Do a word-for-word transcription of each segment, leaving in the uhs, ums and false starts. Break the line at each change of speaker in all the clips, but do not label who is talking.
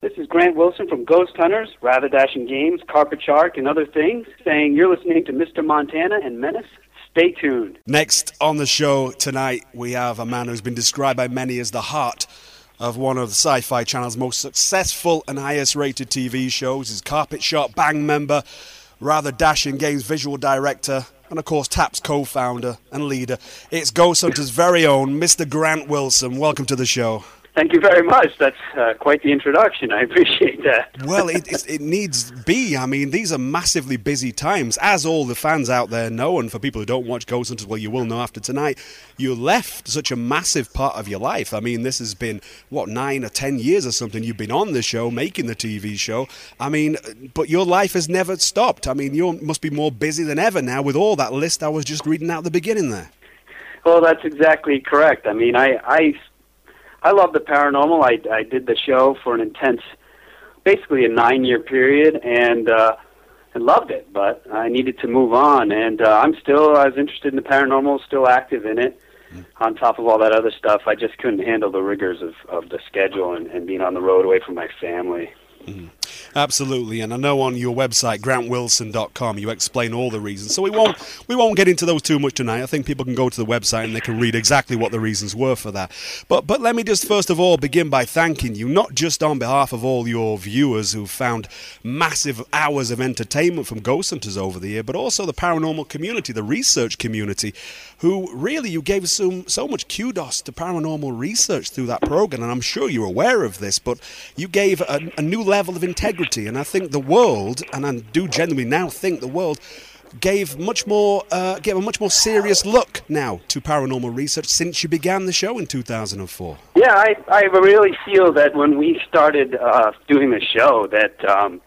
This is Grant Wilson from Ghost Hunters, Rather Dashing Games, Carpet Shark, and other things, saying you're listening to Mister Montana and Menace. Stay tuned.
Next on the show tonight, we have a man who's been described by many as the heart of one of the Sci-Fi Channel's most successful and highest-rated T V shows. He's Carpet Shark Bang member, Rather Dashing Games visual director, and of course TAP's co-founder and leader. It's Ghost Hunters' very own Mister Grant Wilson. Welcome to the show.
Thank you very much. That's uh, quite the introduction. I appreciate that.
Well, it, it, it needs be. I mean, these are massively busy times, as all the fans out there know, and for people who don't watch Ghost Hunters, well, you will know after tonight, you left such a massive part of your life. I mean, this has been, what, nine or ten years or something you've been on the show, making the T V show. I mean, but your life has never stopped. I mean, you must be more busy than ever now with all that list I was just reading out at the beginning there.
Well, that's exactly correct. I mean, I... I I love the paranormal. I, I did the show for an intense, basically a nine-year period, and uh, and loved it. But I needed to move on, and uh, I'm still I was interested in the paranormal, still active in it. Mm. On top of all that other stuff, I just couldn't handle the rigors of, of the schedule and, and being on the road away from my family.
Mm. Absolutely, and I know on your website, grant wilson dot com, you explain all the reasons. So we won't we won't get into those too much tonight. I think people can go to the website and they can read exactly what the reasons were for that. But but let me just first of all begin by thanking you, not just on behalf of all your viewers who've found massive hours of entertainment from Ghost Hunters over the year, but also the paranormal community, the research community, who really you gave so, so much kudos to paranormal research through that program, and I'm sure you're aware of this, but you gave a, a new level of integrity. And I think the world, and I do genuinely now think the world, gave much more, uh, gave a much more serious look now to paranormal research since you began the show in two thousand four.
Yeah, I, I really feel that when we started uh, doing the show, that um,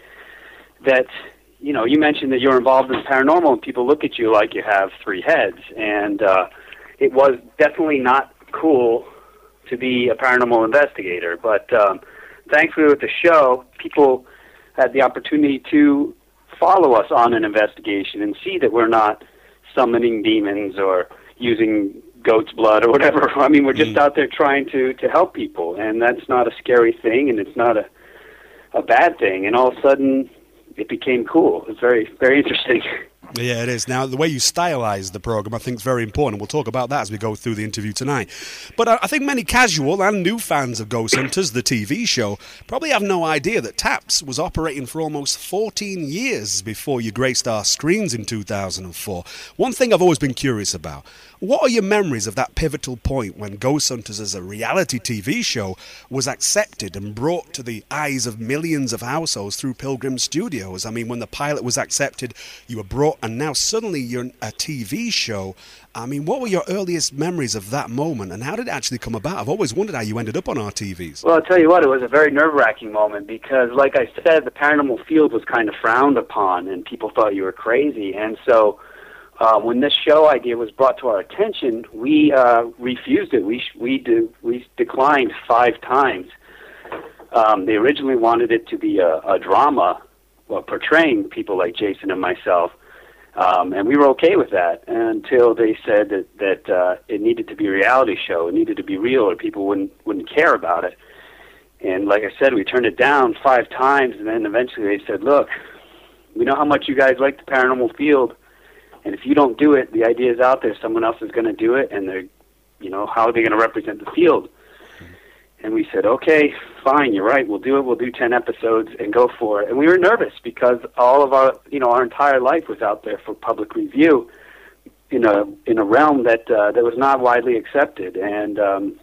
that you know, you mentioned that you're involved in paranormal, and people look at you like you have three heads, and uh, it was definitely not cool to be a paranormal investigator, but. Um, Thankfully, with the show, people had the opportunity to follow us on an investigation and see that we're not summoning demons or using goat's blood or whatever. I mean, we're just mm. out there trying to, to help people, and that's not a scary thing, and it's not a a bad thing. And all of a sudden, it became cool. It's very, very interesting.
Yeah, it is. Now, the way you stylize the program, I think, is very important. We'll talk about that as we go through the interview tonight. But I think many casual and new fans of Ghost Hunters, the T V show, probably have no idea that TAPS was operating for almost fourteen years before you graced our screens in two thousand four. One thing I've always been curious about, what are your memories of that pivotal point when Ghost Hunters as a reality T V show was accepted and brought to the eyes of millions of households through Pilgrim Studios? I mean, when the pilot was accepted, you were brought, and now suddenly you're a T V show. I mean, what were your earliest memories of that moment, and how did it actually come about? I've always wondered how you ended up on our T Vs.
Well, I'll tell you what, it was a very nerve-wracking moment because, like I said, the paranormal field was kind of frowned upon, and people thought you were crazy. And so uh, when this show idea was brought to our attention, we uh, refused it. We we do, we declined five times. Um, they originally wanted it to be a, a drama, well, portraying people like Jason and myself. Um, and we were okay with that until they said that, that uh, it needed to be a reality show. It needed to be real or people wouldn't wouldn't care about it. And like I said, we turned it down five times, and then eventually they said, look, we know how much you guys like the paranormal field, and if you don't do it, the idea is out there, someone else is going to do it, and they're, you know, how are they going to represent the field? And we said, okay, fine, you're right, we'll do it, we'll do ten episodes and go for it. And we were nervous because all of our, you know, our entire life was out there for public review in a in a realm that uh, that was not widely accepted. And um,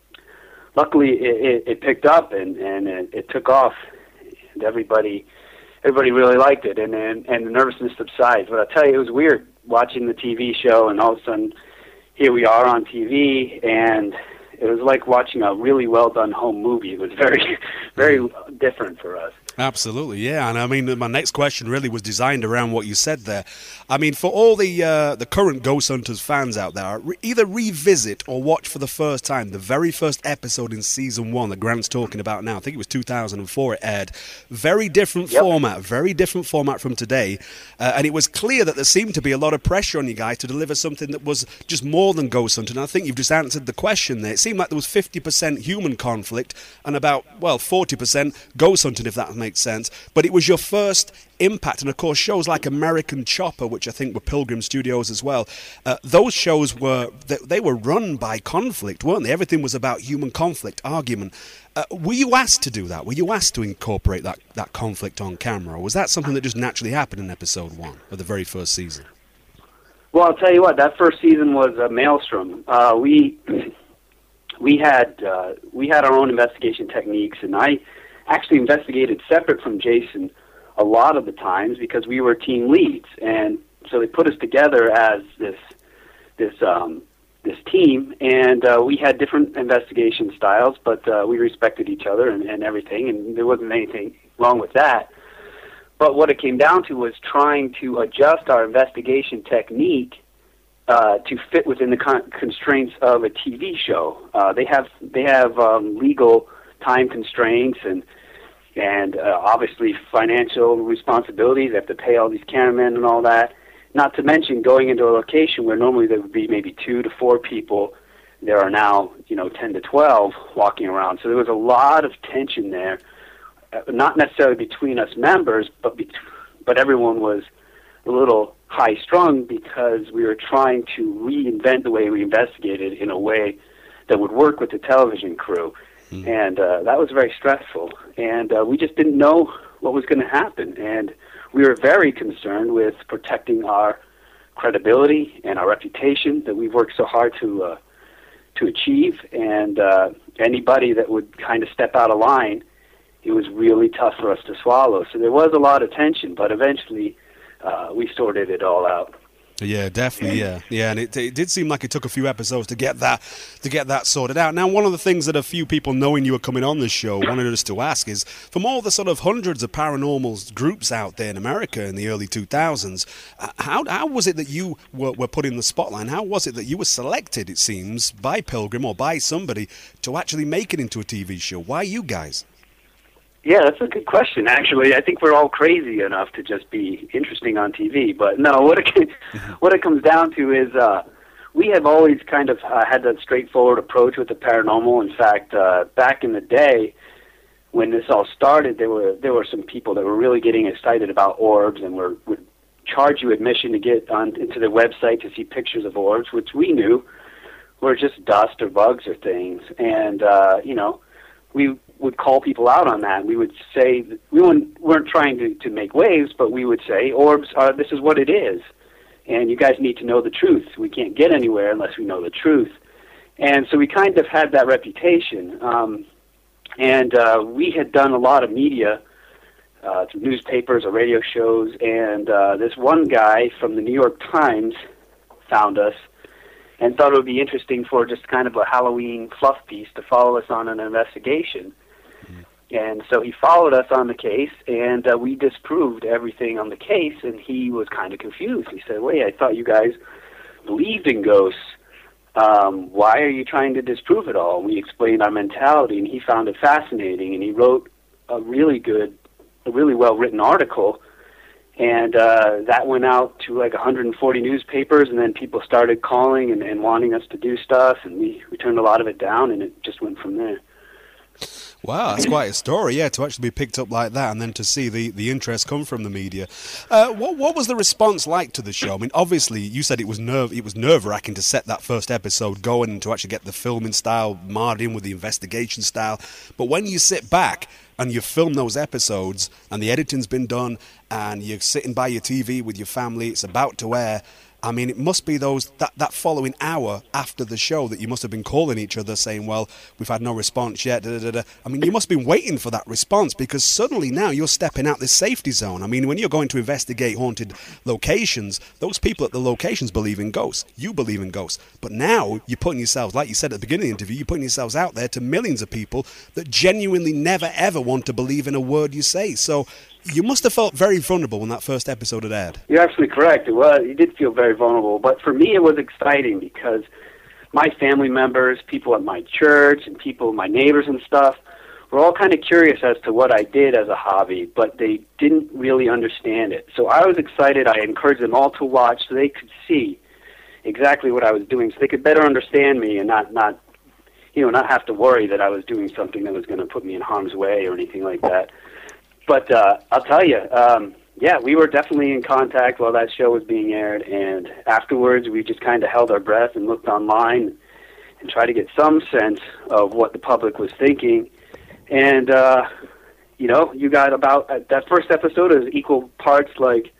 luckily it, it, it picked up and, and it, it took off, and everybody everybody really liked it, and, and, and the nervousness subsides. But I'll tell you, it was weird watching the T V show, and all of a sudden here we are on T V, and it was like watching a really well-done home movie. It was very, very different for us.
Absolutely, yeah. And I mean, my next question really was designed around what you said there. I mean, for all the uh, the current Ghost Hunters fans out there, re- either revisit or watch for the first time the very first episode in season one that Grant's talking about now. I think it was two thousand four it aired. Very different
Yep.
format, very different format from today. Uh, and it was clear that there seemed to be a lot of pressure on you guys to deliver something that was just more than Ghost Hunter. And I think you've just answered the question there. It seemed like there was fifty percent human conflict and about, well, forty percent ghost hunting, if that makes sense. But it was your first impact. And, of course, shows like American Chopper, which I think were Pilgrim Studios as well, uh, those shows were, they, they were run by conflict, weren't they? Everything was about human conflict, argument. Uh, were you asked to do that? Were you asked to incorporate that, that conflict on camera? Or was that something that just naturally happened in episode one of the very first season?
Well, I'll tell you what, that first season was a maelstrom. Uh, we we had uh, we had our own investigation techniques, and I actually investigated separate from Jason a lot of the times because we were team leads, and so they put us together as this this um, this team, and uh, we had different investigation styles, but uh, we respected each other and, and everything, and there wasn't anything wrong with that. But what it came down to was trying to adjust our investigation technique uh, to fit within the con- constraints of a T V show. Uh, they have they have um, legal time constraints and and uh, obviously financial responsibilities. They have to pay all these cameramen and all that. Not to mention going into a location where normally there would be maybe two to four people. There are now you know ten to twelve walking around. So there was a lot of tension there. Not necessarily between us members, but bet- but everyone was a little high-strung because we were trying to reinvent the way we investigated in a way that would work with the television crew. Mm. And uh, that was very stressful. And uh, we just didn't know what was going to happen. And we were very concerned with protecting our credibility and our reputation that we've worked so hard to uh, to achieve. And uh, anybody that would kind of step out of line, it was really tough for us to swallow. So there was a lot of tension, but eventually uh, we sorted it all out.
Yeah, definitely, yeah. Yeah, and it, it did seem like it took a few episodes to get that to get that sorted out. Now, one of the things that a few people knowing you were coming on this show wanted us to ask is, from all the sort of hundreds of paranormal groups out there in America in the early two thousands, how how was it that you were, were put in the spotlight? How was it that you were selected, it seems, by Pilgrim or by somebody to actually make it into a T V show? Why you guys?
Yeah, that's a good question, actually. I think we're all crazy enough to just be interesting on T V. But no, what it, what it comes down to is uh, we have always kind of uh, had that straightforward approach with the paranormal. In fact, uh, back in the day, when this all started, there were there were some people that were really getting excited about orbs and were would charge you admission to get on into their website to see pictures of orbs, which we knew were just dust or bugs or things. And, uh, you know, we would call people out on that. We would say, we weren't, weren't trying to, to make waves, but we would say, orbs are, this is what it is. And you guys need to know the truth. We can't get anywhere unless we know the truth. And so we kind of had that reputation. Um, and uh, we had done a lot of media, uh, through newspapers or radio shows, and uh, this one guy from the New York Times found us and thought it would be interesting for just kind of a Halloween fluff piece to follow us on an investigation. And so he followed us on the case, and uh, we disproved everything on the case, and he was kind of confused. He said, wait, I thought you guys believed in ghosts. Um, why are you trying to disprove it all? And we explained our mentality, and he found it fascinating, and he wrote a really good, a really well-written article, and uh, that went out to like one hundred forty newspapers, and then people started calling and, and wanting us to do stuff, and we, we turned a lot of it down, and it just went from there.
Wow, that's quite a story, yeah, to actually be picked up like that and then to see the, the interest come from the media. Uh, what what was the response like to the show? I mean, obviously, you said it was nerve it was nerve-wracking to set that first episode going and to actually get the filming style marred in with the investigation style. But when you sit back and you film those episodes and the editing's been done and you're sitting by your T V with your family, it's about to air, I mean, it must be those that, that following hour after the show that you must have been calling each other saying, well, we've had no response yet. Da, da, da, da. I mean, you must have been waiting for that response, because suddenly now you're stepping out this safety zone. I mean, when you're going to investigate haunted locations, those people at the locations believe in ghosts. You believe in ghosts. But now you're putting yourselves, like you said at the beginning of the interview, you're putting yourselves out there to millions of people that genuinely never, ever want to believe in a word you say. So you must have felt very vulnerable when that first episode had aired.
You're absolutely correct. It was. You did feel very vulnerable. But for me, it was exciting because my family members, people at my church, and people, my neighbors and stuff, were all kind of curious as to what I did as a hobby, but they didn't really understand it. So I was excited. I encouraged them all to watch so they could see exactly what I was doing, so they could better understand me and not, not you know, not have to worry that I was doing something that was going to put me in harm's way or anything like that. But uh, I'll tell you, um, yeah, we were definitely in contact while that show was being aired, and afterwards we just kind of held our breath and looked online and tried to get some sense of what the public was thinking. And, uh, you know, you got about, uh, that first episode is equal parts, like,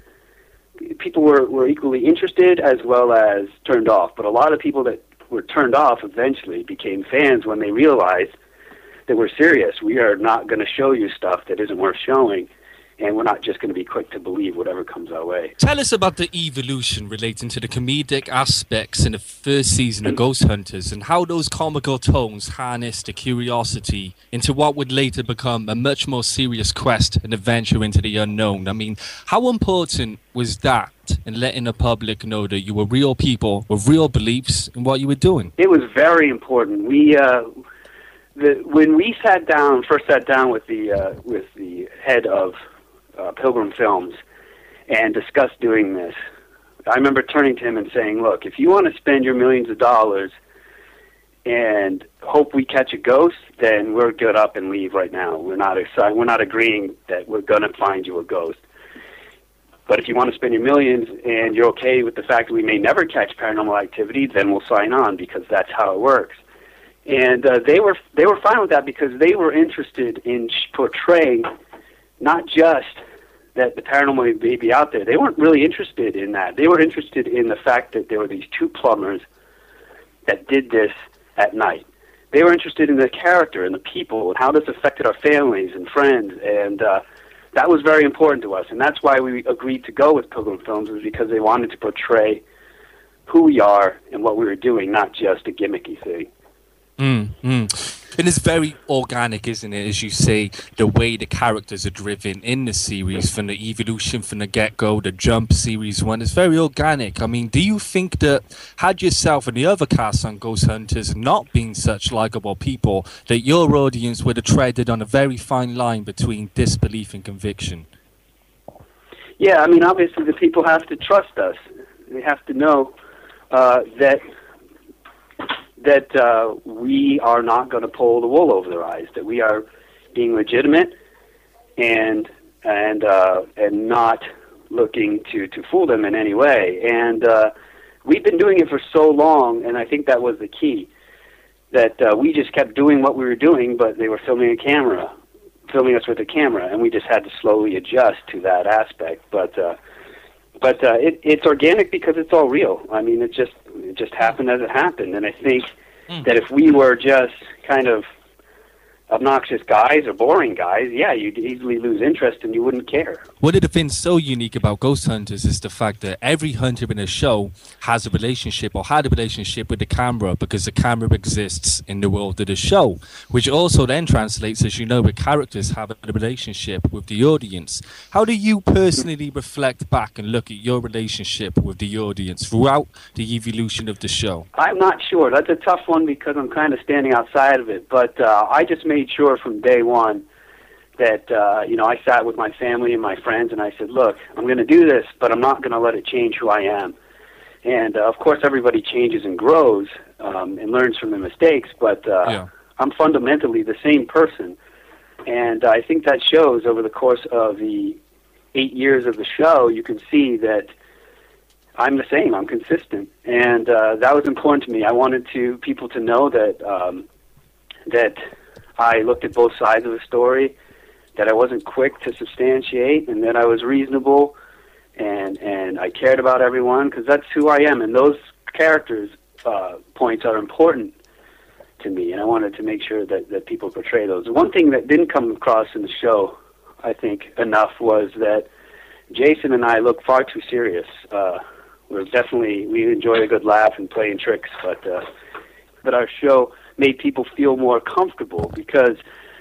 people were, were equally interested as well as turned off. But a lot of people that were turned off eventually became fans when they realized that we're serious. We are not going to show you stuff that isn't worth showing, and we're not just going to be quick to believe whatever comes our way.
Tell us about the evolution relating to the comedic aspects in the first season of Ghost Hunters, and how those comical tones harnessed the curiosity into what would later become a much more serious quest and adventure into the unknown. I mean, how important was that in letting the public know that you were real people with real beliefs in what you were doing?
It was very important. We... Uh, The, when we sat down, first sat down with the uh, with the head of uh, Pilgrim Films and discussed doing this, I remember turning to him and saying, "Look, if you want to spend your millions of dollars and hope we catch a ghost, then we're good up and leave right now. We're not excited. We're not agreeing that we're going to find you a ghost. But if you want to spend your millions and you're okay with the fact that we may never catch paranormal activity, then we'll sign on, because that's how it works." And uh, they were they were fine with that, because they were interested in portraying not just that the paranormal may be out there. They weren't really interested in that. They were interested in the fact that there were these two plumbers that did this at night. They were interested in the character and the people and how this affected our families and friends, and uh, that was very important to us. And that's why we agreed to go with Pilgrim Films, was because they wanted to portray who we are and what we were doing, not just a gimmicky thing.
Mm, mm. And it's very organic, isn't it? As you say, the way the characters are driven in the series, from the evolution from the get-go, the Jump series one, it's very organic. I mean, do you think that had yourself and the other cast on Ghost Hunters not been such likable people, that your audience would have treaded on a very fine line between disbelief and conviction?
Yeah, I mean, obviously the people have to trust us. They have to know uh, that that uh, we are not going to pull the wool over their eyes, that we are being legitimate and and uh, and not looking to, to fool them in any way. And uh, we've been doing it for so long, and I think that was the key, that uh, we just kept doing what we were doing, but they were filming a camera, filming us with a camera, and we just had to slowly adjust to that aspect. But uh, but uh, it, it's organic because it's all real. I mean, it just it just happened as it happened. And I think mm. that if we were just kind of obnoxious guys or boring guys, yeah, you'd easily lose interest and you wouldn't care.
One of the things so unique about Ghost Hunters is the fact that every hunter in the show has a relationship or had a relationship with the camera, because the camera exists in the world of the show, which also then translates, as you know, the characters have a relationship with the audience. How do you personally reflect back and look at your relationship with the audience throughout the evolution of the show?
I'm not sure. That's a tough one because I'm kind of standing outside of it, but uh, I just made sure from day one that, uh, you know, I sat with my family and my friends and I said, look, I'm going to do this, but I'm not going to let it change who I am. And, uh, of course, everybody changes and grows um, and learns from their mistakes, but uh, yeah. I'm fundamentally the same person. And I think that shows over the course of the eight years of the show. You can see that I'm the same. I'm consistent. And uh, that was important to me. I wanted to people to know that um, that I looked at both sides of the story, that I wasn't quick to substantiate, and that I was reasonable and and I cared about everyone because that's who I am, and those characters uh, points are important to me, and I wanted to make sure that, that people portray those. One thing that didn't come across in the show, I think, enough was that Jason and I look far too serious. Uh, we're definitely, we enjoy a good laugh and playing tricks, but uh, but our show made people feel more comfortable because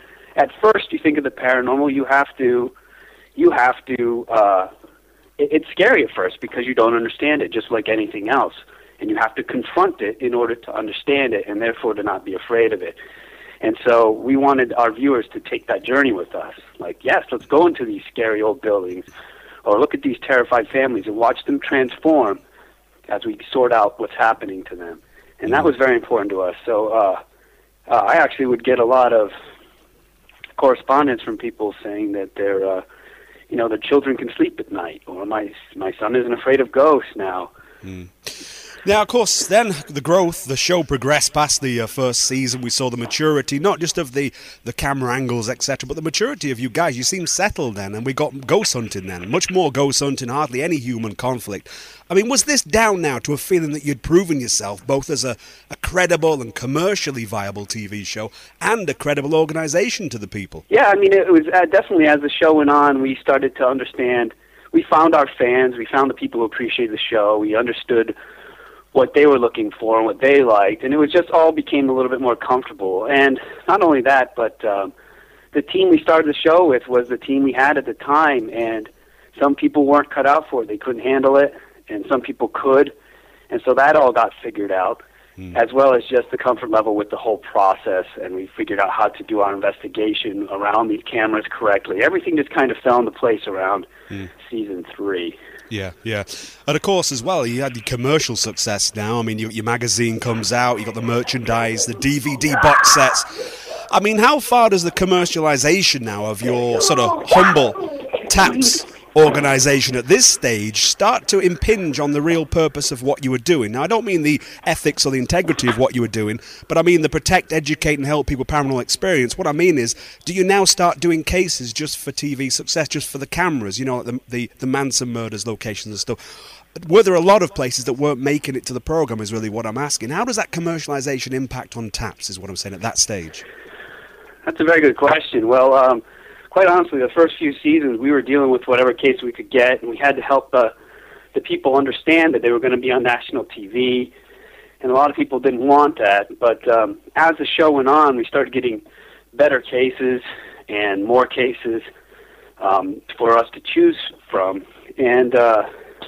at first you think of the paranormal, you have to, you have to, uh, it, it's scary at first because you don't understand it, just like anything else. And you have to confront it in order to understand it and therefore to not be afraid of it. And so we wanted our viewers to take that journey with us. Like, yes, let's go into these scary old buildings or look at these terrified families and watch them transform as we sort out what's happening to them. And that was very important to us. So uh, uh, I actually would get a lot of correspondence from people saying that their, uh, you know, their children can sleep at night, or my my son isn't afraid of ghosts now.
Mm. Now, of course, then the growth, the show progressed past the uh, first season. We saw the maturity, not just of the, the camera angles, et cetera, but the maturity of you guys. You seemed settled then, and we got ghost hunting then. Much more ghost hunting, hardly any human conflict. I mean, was this down now to a feeling that you'd proven yourself both as a, a credible and commercially viable T V show and a credible organisation to the people?
Yeah, I mean, it was uh, definitely as the show went on, we started to understand. We found our fans. We found the people who appreciated the show. We understood what they were looking for and what they liked, and it was just all became a little bit more comfortable. And not only that, but um, the team we started the show with was the team we had at the time, and some people weren't cut out for it. They couldn't handle it, and some people could, and so that all got figured out, mm. as well as just the comfort level with the whole process, and we figured out how to do our investigation around these cameras correctly. Everything just kind of fell into place around mm. season three.
Yeah, yeah. And of course, as well, you had the commercial success now. I mean, you, your magazine comes out, you got the merchandise, the D V D box sets. I mean, how far does the commercialization now of your sort of humble Taps organisation at this stage start to impinge on the real purpose of what you were doing? Now, I don't mean the ethics or the integrity of what you were doing, but I mean the protect, educate and help people paranormal experience. What I mean is, do you now start doing cases just for T V success, just for the cameras, you know, like the, the, the Manson murders locations and stuff? Were there a lot of places that weren't making it to the programme is really what I'm asking. How does that commercialisation impact on Taps is what I'm saying at that stage?
That's a very good question. Well, um, quite honestly, the first few seasons, we were dealing with whatever case we could get, and we had to help the, the people understand that they were going to be on national T V, and a lot of people didn't want that. But um, as the show went on, we started getting better cases and more cases um, for us to choose from. And uh,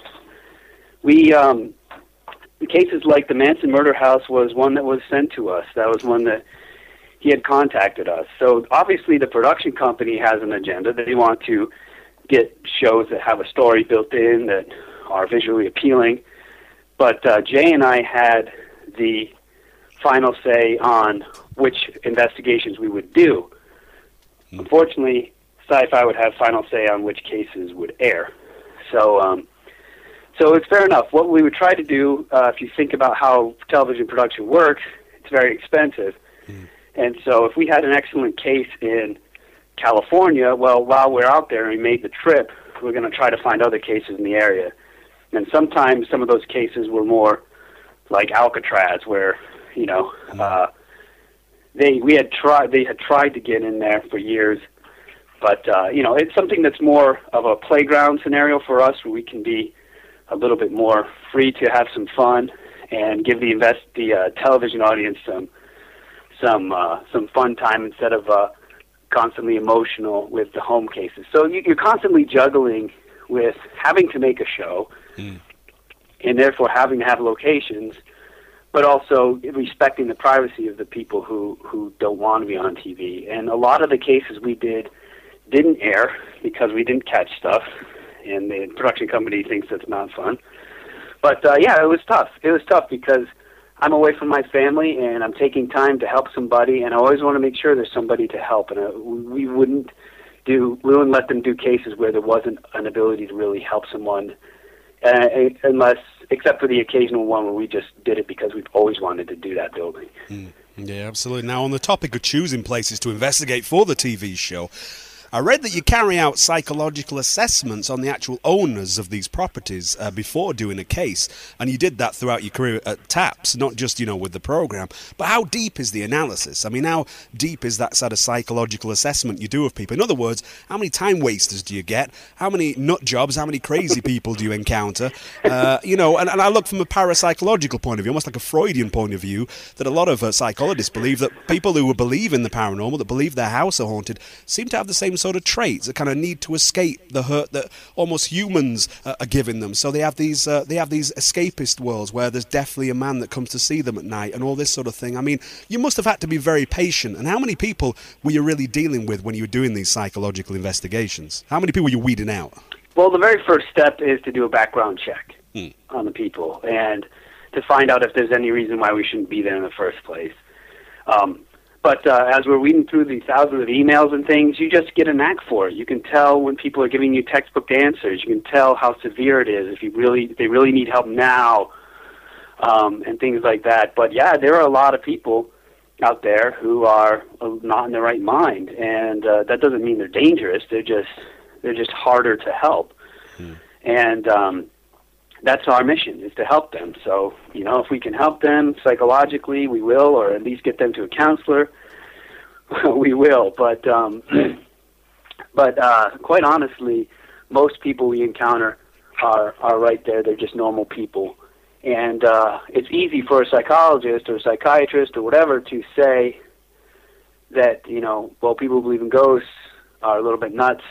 we, um, cases like the Manson murder house was one that was sent to us. That was one that he had contacted us. So obviously the production company has an agenda. They want to get shows that have a story built in, that are visually appealing. But uh, Jay and I had the final say on which investigations we would do. Mm. Unfortunately, Sci-Fi would have final say on which cases would air. So um, so it's fair enough. What we would try to do, uh, if you think about how television production works, it's very expensive. Mm. And so if we had an excellent case in California, well, while we're out there and we made the trip, we're going to try to find other cases in the area. And sometimes some of those cases were more like Alcatraz, where, you know, uh, they we had tried they had tried to get in there for years. But, uh, you know, it's something that's more of a playground scenario for us, where we can be a little bit more free to have some fun and give the invest the uh, television audience some some uh, some fun time instead of uh, constantly emotional with the home cases. So you, you're constantly juggling with having to make a show, mm. and therefore having to have locations, but also respecting the privacy of the people who, who don't want to be on T V. And a lot of the cases we did didn't air because we didn't catch stuff, and the production company thinks that's not fun. But uh, yeah, it was tough. It was tough because I'm away from my family, and I'm taking time to help somebody, and I always want to make sure there's somebody to help. And uh, we wouldn't do, we wouldn't let them do cases where there wasn't an ability to really help someone, uh, unless, except for the occasional one where we just did it because we've always wanted to do that building.
Mm. Yeah, absolutely. Now, on the topic of choosing places to investigate for the T V show, I read that you carry out psychological assessments on the actual owners of these properties uh, before doing a case, and you did that throughout your career at TAPS, not just, you know, with the program. But how deep is the analysis? I mean, how deep is that sort of psychological assessment you do of people? In other words, how many time wasters do you get? How many nut jobs, how many crazy people do you encounter? Uh, you know, and, and I look from a parapsychological point of view, almost like a Freudian point of view, that a lot of uh, psychologists believe that people who believe in the paranormal, that believe their house are haunted, seem to have the same sort of traits, that kind of need to escape the hurt that almost humans uh, are giving them. So they have these uh, they have these escapist worlds where there's definitely a man that comes to see them at night and all this sort of thing. I mean, you must have had to be very patient. And how many people were you really dealing with when you were doing these psychological investigations? How many people were you weeding out?
Well, the very first step is to do a background check
hmm.
on the people and to find out if there's any reason why we shouldn't be there in the first place. Um, but uh, as we're reading through these thousands of emails and things, you just get a knack for it. You can tell when people are giving you textbook answers. You can tell how severe it is, if you really if they really need help now, um, and things like that. But yeah, there are a lot of people out there who are not in their right mind, and uh, that doesn't mean they're dangerous. They're just they're just harder to help,
hmm. and
um, that's our mission, is to help them. So, you know, if we can help them psychologically, we will, or at least get them to a counselor, we will. But um, but uh, quite honestly, most people we encounter are are right there. They're just normal people. And uh, it's easy for a psychologist or a psychiatrist or whatever to say that, you know, well, people who believe in ghosts are a little bit nuts,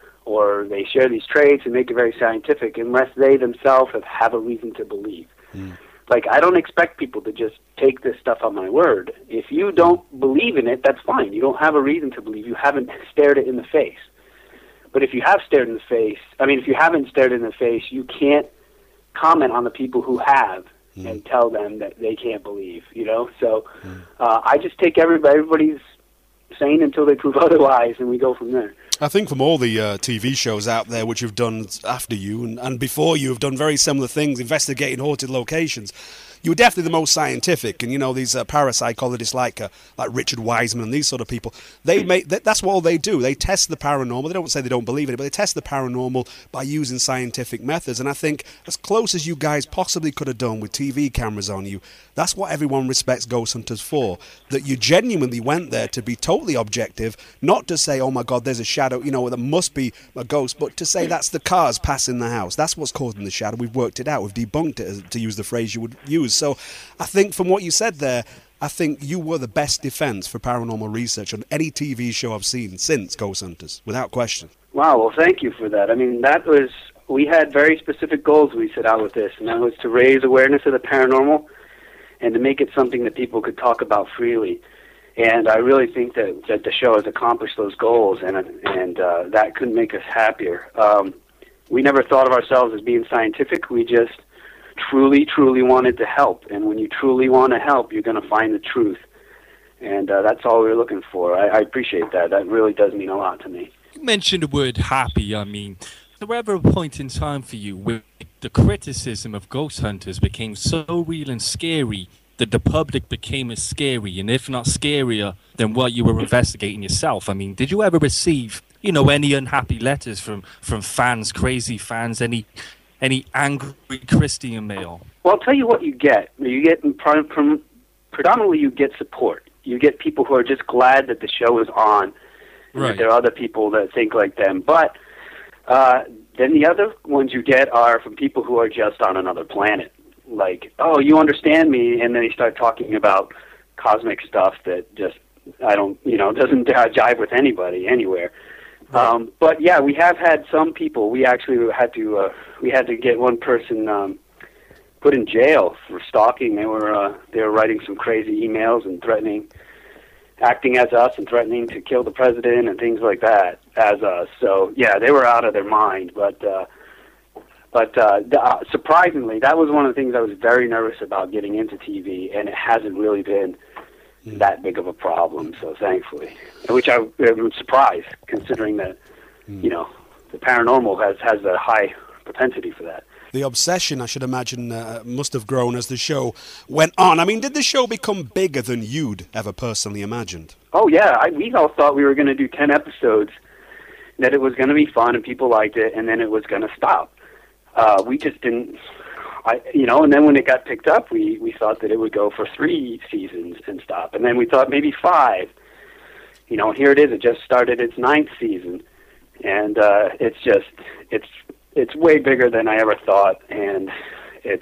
or they share these traits and make it very scientific, unless they themselves have, have a reason to believe.
Mm.
Like, I don't expect people to just take this stuff on my word. If you don't believe in it, that's fine. You don't have a reason to believe. You haven't stared it in the face. But if you have stared in the face, I mean, if you haven't stared in the face, you can't comment on the people who have mm. and tell them that they can't believe, you know? So mm. uh, I just take everybody, everybody's sane until they prove otherwise, and we go from there.
I think from all the uh, T V shows out there which you've done after you and, and before you have done very similar things, investigating haunted locations, you were definitely the most scientific. And, you know, these uh, parapsychologists like uh, like Richard Wiseman and these sort of people, they make that, that's what all they do. They test the paranormal. They don't say they don't believe in it, but they test the paranormal by using scientific methods. And I think as close as you guys possibly could have done with T V cameras on you, that's what everyone respects Ghost Hunters for, that you genuinely went there to be totally objective, not to say, oh my God, there's a shadow, you know, there must be a ghost, but to say that's the cars passing the house. That's what's causing the shadow. We've worked it out. We've debunked it, to use the phrase you would use. So I think from what you said there, I think you were the best defense for paranormal research on any T V show I've seen since Ghost Hunters, without question.
Wow, well, thank you for that. I mean, that was, we had very specific goals we set out with this, and that was to raise awareness of the paranormal and to make it something that people could talk about freely. And I really think that, that the show has accomplished those goals, and and uh, that couldn't make us happier. Um, we never thought of ourselves as being scientific. We just truly, truly wanted to help. And when you truly want to help, you're going to find the truth. And uh, that's all we were looking for. I, I appreciate that. That really does mean a lot to me.
You mentioned the word happy. I mean, was there ever a point in time for you where the criticism of Ghost Hunters became so real and scary that the public became as scary, and if not scarier, than what you were investigating yourself? I mean, did you ever receive, you know, any unhappy letters from, from fans, crazy fans, any any angry Christian mail?
Well, I'll tell you what you get. You get predominantly you get support. You get people who are just glad that the show is on, and
right.
that there are other people that think like them. But uh, then the other ones you get are from people who are just on another planet. Like, oh, you understand me, and then they start talking about cosmic stuff that just, I don't, you know, doesn't jive with anybody anywhere. Right. Um, but yeah, we have had some people. We actually had to, uh, we had to get one person um, put in jail for stalking. They were, uh, they were writing some crazy emails and threatening, acting as us and threatening to kill the president and things like that as us. So yeah, they were out of their mind, but. Uh, But uh, uh, surprisingly, that was one of the things I was very nervous about getting into T V, and it hasn't really been mm. that big of a problem. So thankfully, which I, I'm surprised, considering that mm. you know the paranormal has has a high propensity for that.
The obsession, I should imagine, uh, must have grown as the show went on. I mean, did the show become bigger than you'd ever personally imagined?
Oh yeah, I, we all thought we were going to do ten episodes. that it was going to be fun and people liked it, and then it was going to stop. Uh, we just didn't, I, you know, and then when it got picked up, we, we thought that it would go for three seasons and stop. And then we thought maybe five. You know, and here it is. It just started its ninth season. And uh, it's just, it's it's way bigger than I ever thought. And it's,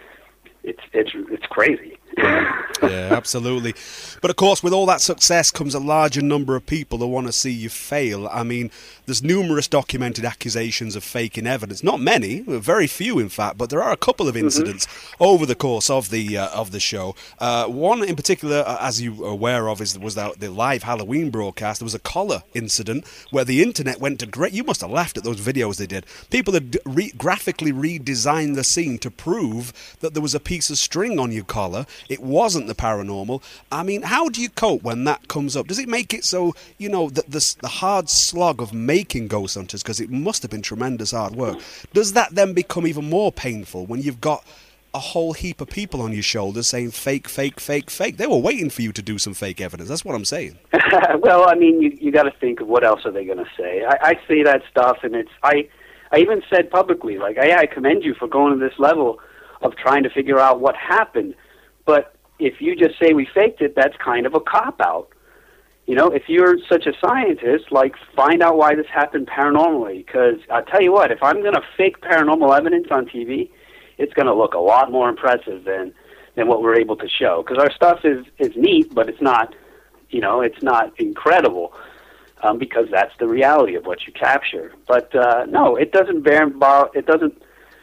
it's, it's, it's crazy.
Yeah, absolutely. But of course, with all that success comes a larger number of people that want to see you fail. I mean, there's numerous documented accusations of faking evidence. Not many, very few in fact, but there are a couple of incidents mm-hmm. over the course of the uh, of the show. Uh, one in particular, uh, as you are aware of, is was that the live Halloween broadcast. There was a collar incident where the internet went to great. You must have laughed at those videos they did. People had re- graphically redesigned the scene to prove that there was a piece of string on your collar. It wasn't the paranormal. I mean, how do you cope when that comes up? Does it make it so, you know, that the, the hard slog of making Ghost Hunters, because it must have been tremendous hard work, does that then become even more painful when you've got a whole heap of people on your shoulders saying fake, fake, fake, fake? They were waiting for you to do some fake evidence. That's what I'm saying.
Well, I mean, you you got to think of what else are they going to say. I, I say that stuff, and it's I I even said publicly, like, I, I commend you for going to this level of trying to figure out what happened. But if you just say we faked it, that's kind of a cop-out. You know, if you're such a scientist, like, find out why this happened paranormally. Because I'll tell you what, if I'm going to fake paranormal evidence on T V, it's going to look a lot more impressive than, than what we're able to show. Because our stuff is, is neat, but it's not, you know, it's not incredible. Um, because that's the reality of what you capture. But uh, no, it doesn't bear, it doesn't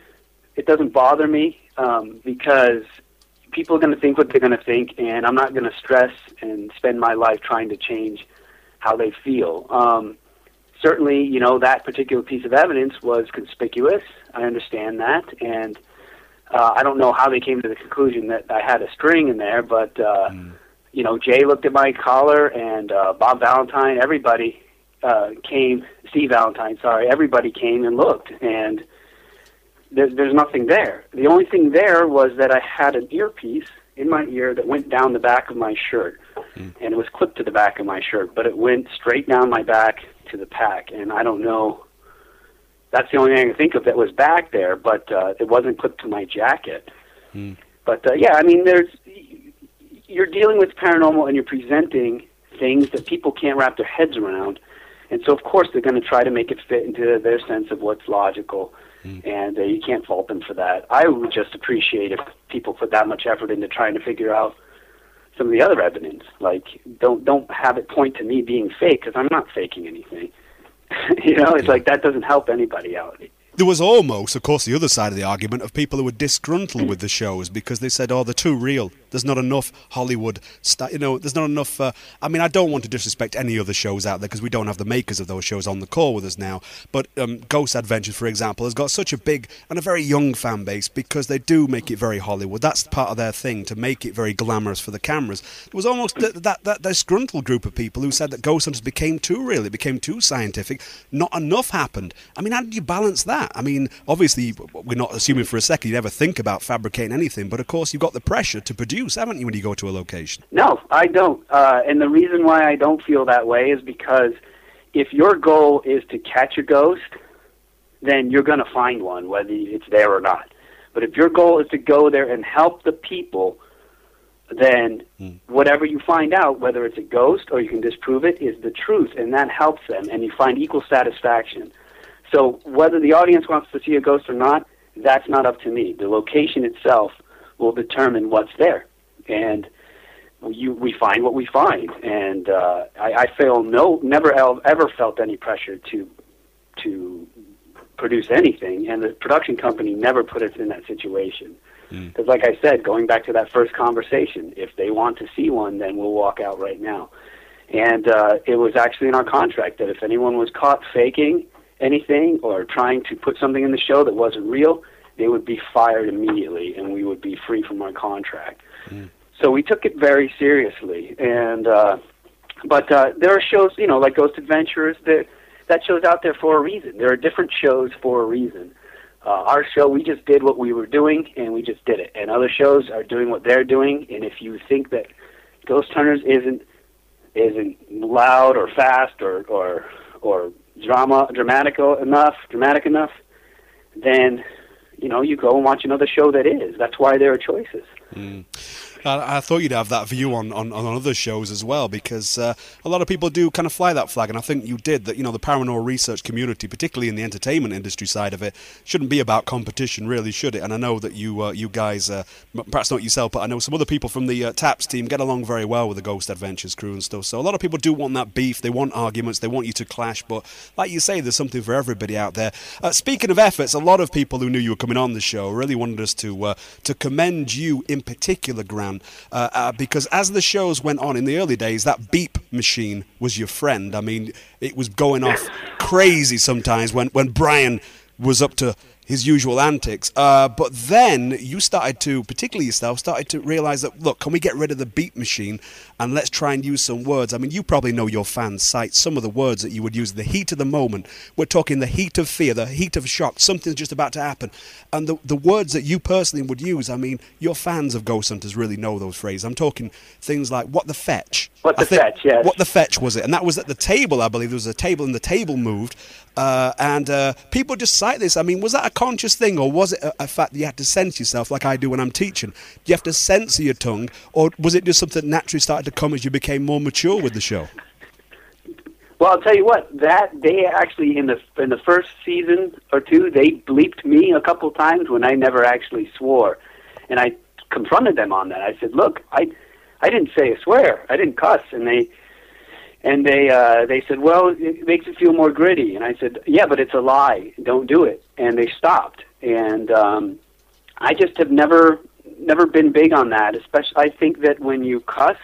it doesn't bother me um, because people are going to think what they're going to think, and I'm not going to stress and spend my life trying to change how they feel. Um, certainly, you know, that particular piece of evidence was conspicuous. I understand that, and uh, I don't know how they came to the conclusion that I had a string in there, but uh, mm. you know, Jay looked at my collar, and uh, Bob Valentine, everybody uh, came, Steve Valentine, sorry, everybody came and looked, and there, there's nothing there. The only thing there was that I had an earpiece in my ear that went down the back of my shirt, mm. and it was clipped to the back of my shirt, but it went straight down my back to the pack, and I don't know, that's the only thing I can think of that was back there, but uh, it wasn't clipped to my jacket. Mm. But, uh, yeah, I mean, there's... you're dealing with paranormal and you're presenting things that people can't wrap their heads around. And so, of course, they're going to try to make it fit into their sense of what's logical. Mm. And uh, you can't fault them for that. I would just appreciate if people put that much effort into trying to figure out some of the other evidence. Like, don't don't have it point to me being fake, because I'm not faking anything. You know, it's yeah. like that doesn't help anybody out.
There was almost, of course, the other side of the argument of people who were disgruntled with the shows because they said, oh, they're too real. There's not enough Hollywood, st- you know, there's not enough... Uh, I mean, I don't want to disrespect any other shows out there because we don't have the makers of those shows on the call with us now. But um, Ghost Adventures, for example, has got such a big and a very young fan base because they do make it very Hollywood. That's part of their thing, to make it very glamorous for the cameras. There was almost th- that, that disgruntled group of people who said that Ghost Hunters became too real, it became too scientific, not enough happened. I mean, how did you balance that? I mean, obviously, we're not assuming for a second you'd ever think about fabricating anything, but of course you've got the pressure to produce, haven't you, when you go to a location?
No, I don't. Uh, and the reason why I don't feel that way is because if your goal is to catch a ghost, then you're going to find one, whether it's there or not. But if your goal is to go there and help the people, then mm. whatever you find out, whether it's a ghost or you can disprove it, is the truth, and that helps them, and you find equal satisfaction. So whether the audience wants to see a ghost or not, that's not up to me. The location itself will determine what's there, and you, we find what we find. And uh, I, I feel no, never ever felt any pressure to to produce anything, and the production company never put us in that situation. Because, mm. like I said, going back to that first conversation, if they want to see one, then we'll walk out right now. And uh, it was actually in our contract that if anyone was caught faking anything or trying to put something in the show that wasn't real, they would be fired immediately, and we would be free from our contract. Mm. So we took it very seriously. And uh, but uh, there are shows, you know, like Ghost Adventurers, that that show's out there for a reason. There are different shows for a reason. Uh, our show, we just did what we were doing, and we just did it. And other shows are doing what they're doing. And if you think that Ghost Hunters isn't isn't loud or fast or or or drama, dramatic enough, dramatic enough, then, you know, you go and watch another show that is. That's why there are choices.
Mm. I, I thought you'd have that view on, on, on other shows as well, because uh, a lot of people do kind of fly that flag, and I think you did, that, you know, the paranormal research community, particularly in the entertainment industry side of it, shouldn't be about competition, really, should it? And I know that you uh, you guys, uh, perhaps not yourself, but I know some other people from the uh, TAPS team get along very well with the Ghost Adventures crew and stuff, so a lot of people do want that beef, they want arguments, they want you to clash, but like you say, there's something for everybody out there. Uh, speaking of efforts, a lot of people who knew you were coming on the show really wanted us to, uh, to commend you in particular, Grant, uh, uh, because as the shows went on in the early days, that beep machine was your friend. I mean, it was going off crazy sometimes when, when Brian was up to his usual antics. Uh, but then you started to, particularly yourself, started to realise that, look, can we get rid of the beep machine and let's try and use some words? I mean, you probably know your fans cite some of the words that you would use in the heat of the moment. We're talking the heat of fear, the heat of shock, something's just about to happen. And the, the words that you personally would use, I mean, your fans of Ghost Hunters really know those phrases. I'm talking things like, what the fetch?
What the fetch, yes.
What the fetch was it? And that was at the table, I believe. There was a table and the table moved. Uh, and uh, people just cite this. I mean, was that a conscious thing, or was it a, a fact that you had to censor yourself like I do when I'm teaching? Do you have to censor your tongue, or was it just something that naturally started to come as you became more mature with the show?
Well, I'll tell you what, that they actually, in the in the first season or two, they bleeped me a couple times when I never actually swore. And I confronted them on that. I said, look, I, I didn't say a swear. I didn't cuss. And they... And they uh, they said, well, it makes it feel more gritty. And I said, yeah, but it's a lie. Don't do it. And they stopped. And um, I just have never never been big on that. Especially, I think that when you cuss,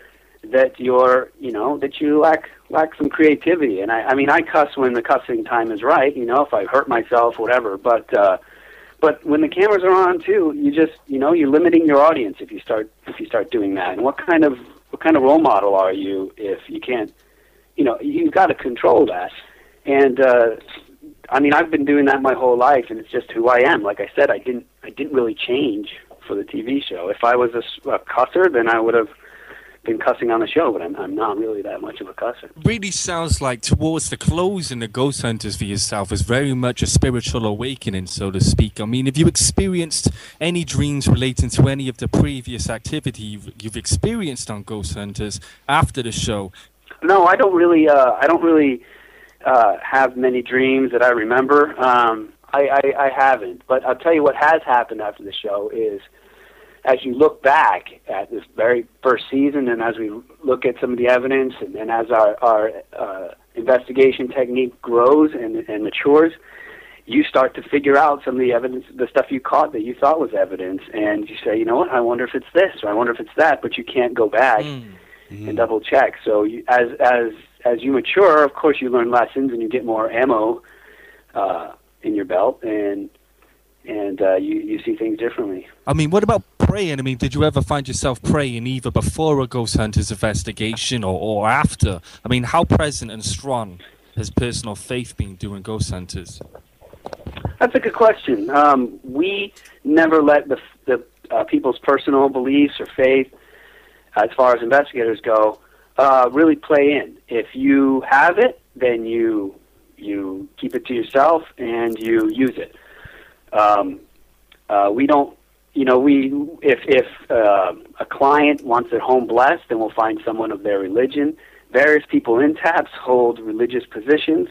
that you're, you know, that you lack lack some creativity. And I, I mean, I cuss when the cussing time is right. You know, if I hurt myself, whatever. But uh, but when the cameras are on too, you just, you know, you're limiting your audience if you start if you start doing that. And what kind of What kind of role model are you if you can't, you know, you've got to control that. And, uh, I mean, I've been doing that my whole life, and it's just who I am. Like I said, I didn't I didn't really change for the T V show. If I was a, a cusser, then I would have been cussing on the show, but I'm, I'm not really that much of a cusser.
Really sounds like towards the close in the Ghost Hunters for yourself is very much a spiritual awakening, so to speak. I mean, have you experienced any dreams relating to any of the previous activity you've, you've experienced on Ghost Hunters after the show?
No, I don't really. Uh, I don't really uh, have many dreams that I remember. Um, I, I, I haven't. But I'll tell you what has happened after the show is, as you look back at this very first season, and as we look at some of the evidence, and, and as our, our uh, investigation technique grows and, and matures, you start to figure out some of the evidence, the stuff you caught that you thought was evidence, and you say, you know what, I wonder if it's this, or I wonder if it's that, but you can't go back mm. and double check. So you, as as as you mature, of course, you learn lessons and you get more ammo uh, in your belt, and and uh, you, you see things differently.
I mean, what about praying? I mean, did you ever find yourself praying either before a Ghost Hunters investigation or, or after? I mean, how present and strong has personal faith been during Ghost Hunters?
That's a good question. Um, we never let the, the uh, people's personal beliefs or faith, as far as investigators go, uh, really play in. If you have it, then you you keep it to yourself and you use it. Um, uh, we don't, you know, we if if uh, a client wants their home blessed, then we'll find someone of their religion. Various people in TAPS hold religious positions,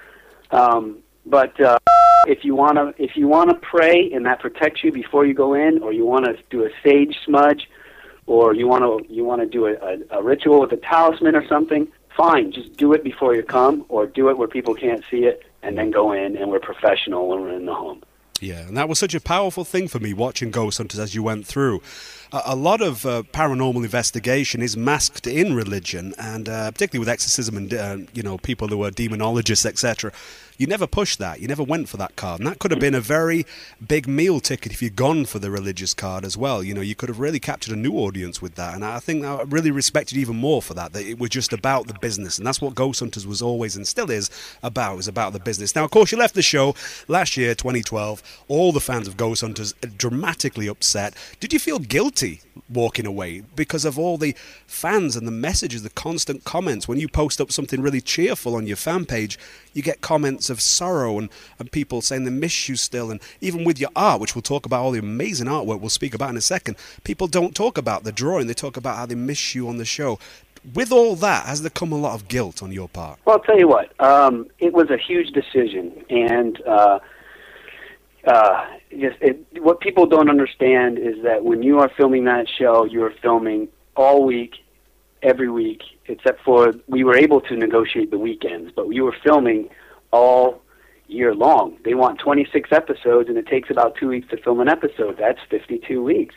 um, but uh, if you want to if you want to pray and that protects you before you go in, or you want to do a sage smudge, or you want to you want to do a, a, a ritual with a talisman or something, fine. Just do it before you come, or do it where people can't see it, and then go in, and we're professional when we're in the home.
Yeah, and that was such a powerful thing for me watching Ghost Hunters as you went through. Uh, a lot of uh, paranormal investigation is masked in religion, and uh, particularly with exorcism and uh, you know, people who are demonologists, et cetera. You never pushed that. You never went for that card. And that could have been a very big meal ticket if you'd gone for the religious card as well. You know, you could have really captured a new audience with that. And I think I really respected even more for that, that it was just about the business. And that's what Ghost Hunters was always and still is about, is about the business. Now, of course, you left the show last year, twenty twelve. All the fans of Ghost Hunters dramatically upset. Did you feel guilty guilty walking away because of all the fans and the messages, the constant comments. When you post up something really cheerful on your fan page, you get comments of sorrow and, and people saying they miss you still. And even with your art, which we'll talk about, all the amazing artwork we'll speak about in a second, people don't talk about the drawing. They talk about how they miss you on the show. With all that, has there come a lot of guilt on your part?
Well, I'll tell you what, um, it was a huge decision, and uh, uh, just it, what people don't understand is that when you are filming that show, you are filming all week, every week, except for we were able to negotiate the weekends, but we were filming all year long. They want twenty-six episodes, and it takes about two weeks to film an episode. That's fifty-two weeks,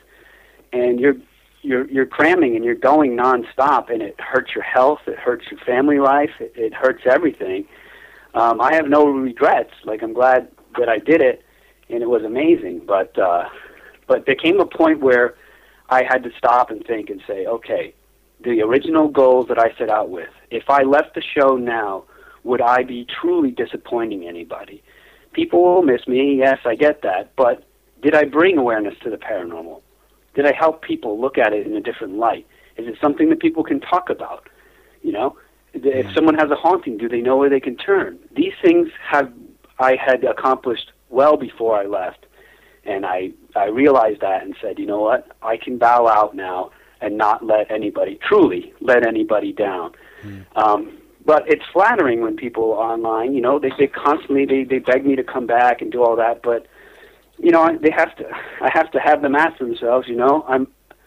and you're You're you're cramming and you're going nonstop, and it hurts your health. It hurts your family life. It, it hurts everything. Um, I have no regrets. Like, I'm glad that I did it, and it was amazing. But uh, but there came a point where I had to stop and think and say, okay, the original goals that I set out with. If I left the show now, would I be truly disappointing anybody? People will miss me. Yes, I get that. But did I bring awareness to the paranormal? Did I help people look at it in a different light? Is it something that people can talk about? You know, if someone has a haunting, do they know where they can turn? These things have I had accomplished well before I left, and I I realized that and said, you know what, I can bow out now and not let anybody, truly let anybody down. Mm. Um, but it's flattering when people online, you know, they, they constantly, they, they beg me to come back and do all that, but you know, they have to. I have to have them ask themselves. You know, I'm,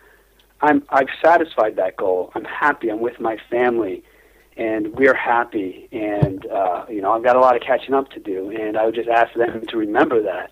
I'm, I've satisfied that goal. I'm happy. I'm with my family, and we're happy. And uh, you know, I've got a lot of catching up to do. And I would just ask them to remember that,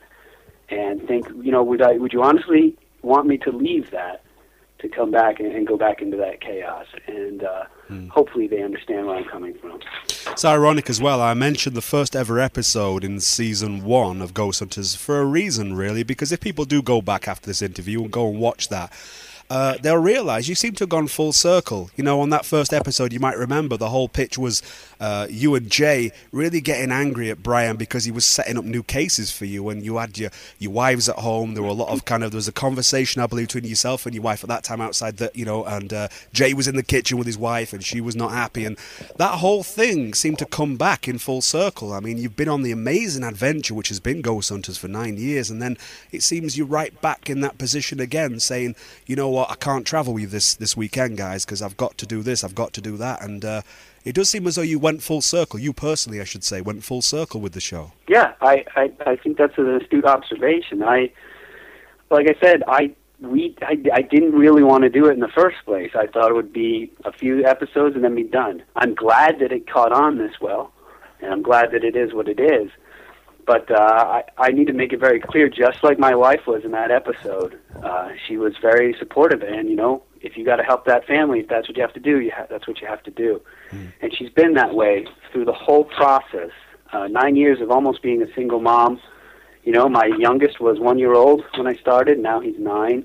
and think. You know, would I? Would you honestly want me to leave that, to come back and, and go back into that chaos? And uh, hmm. hopefully, they understand where I'm coming from.
It's ironic as well. I mentioned the first ever episode in season one of Ghost Hunters for a reason, really, because if people do go back after this interview and go and watch that, uh, they'll realise you seem to have gone full circle. You know, on that first episode, you might remember the whole pitch was uh, you and Jay really getting angry at Brian because he was setting up new cases for you, and you had your, your wives at home. There were a lot of kind of, there was a conversation, I believe, between yourself and your wife at that time outside that, you know, and uh, Jay was in the kitchen with his wife and she was not happy, and that whole thing seemed to come back in full circle. I mean, you've been on the amazing adventure, which has been Ghost Hunters for nine years, and then it seems you're right back in that position again, saying, you know what, I can't travel with you this, this weekend, guys, because I've got to do this, I've got to do that, and uh, it does seem as though you went full circle. You personally, I should say, went full circle with the show.
Yeah, I, I, I think that's an astute observation. I, like I said, I we I, I didn't really want to do it in the first place. I thought it would be a few episodes and then be done. I'm glad that it caught on this well, and I'm glad that it is what it is. But uh, I, I need to make it very clear, just like my wife was in that episode, uh, she was very supportive. And, you know, if you got to help that family, if that's what you have to do, you ha- that's what you have to do. Mm. And she's been that way through the whole process. Uh, nine years of almost being a single mom. You know, my youngest was one year old when I started. Now he's nine.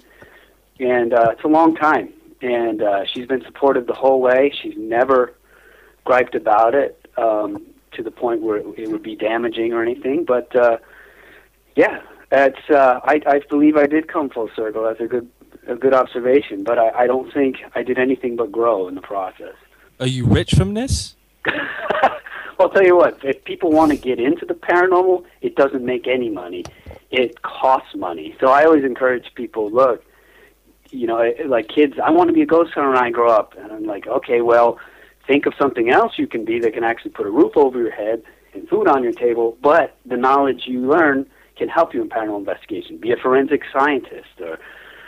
And uh, it's a long time. And uh, she's been supportive the whole way. She's never griped about it. Um to the point where it would be damaging or anything, but uh, yeah, it's. Uh, I, I believe I did come full circle. That's a good, a good observation. But I, I don't think I did anything but grow in the process.
Are you rich from this?
Well, I'll tell you what. If people want to get into the paranormal, it doesn't make any money. It costs money. So I always encourage people. Look, you know, like kids. I want to be a ghost hunter when I grow up, and I'm like, okay, well. Think of something else you can be that can actually put a roof over your head and food on your table, but the knowledge you learn can help you in paranormal investigation. Be a forensic scientist, or,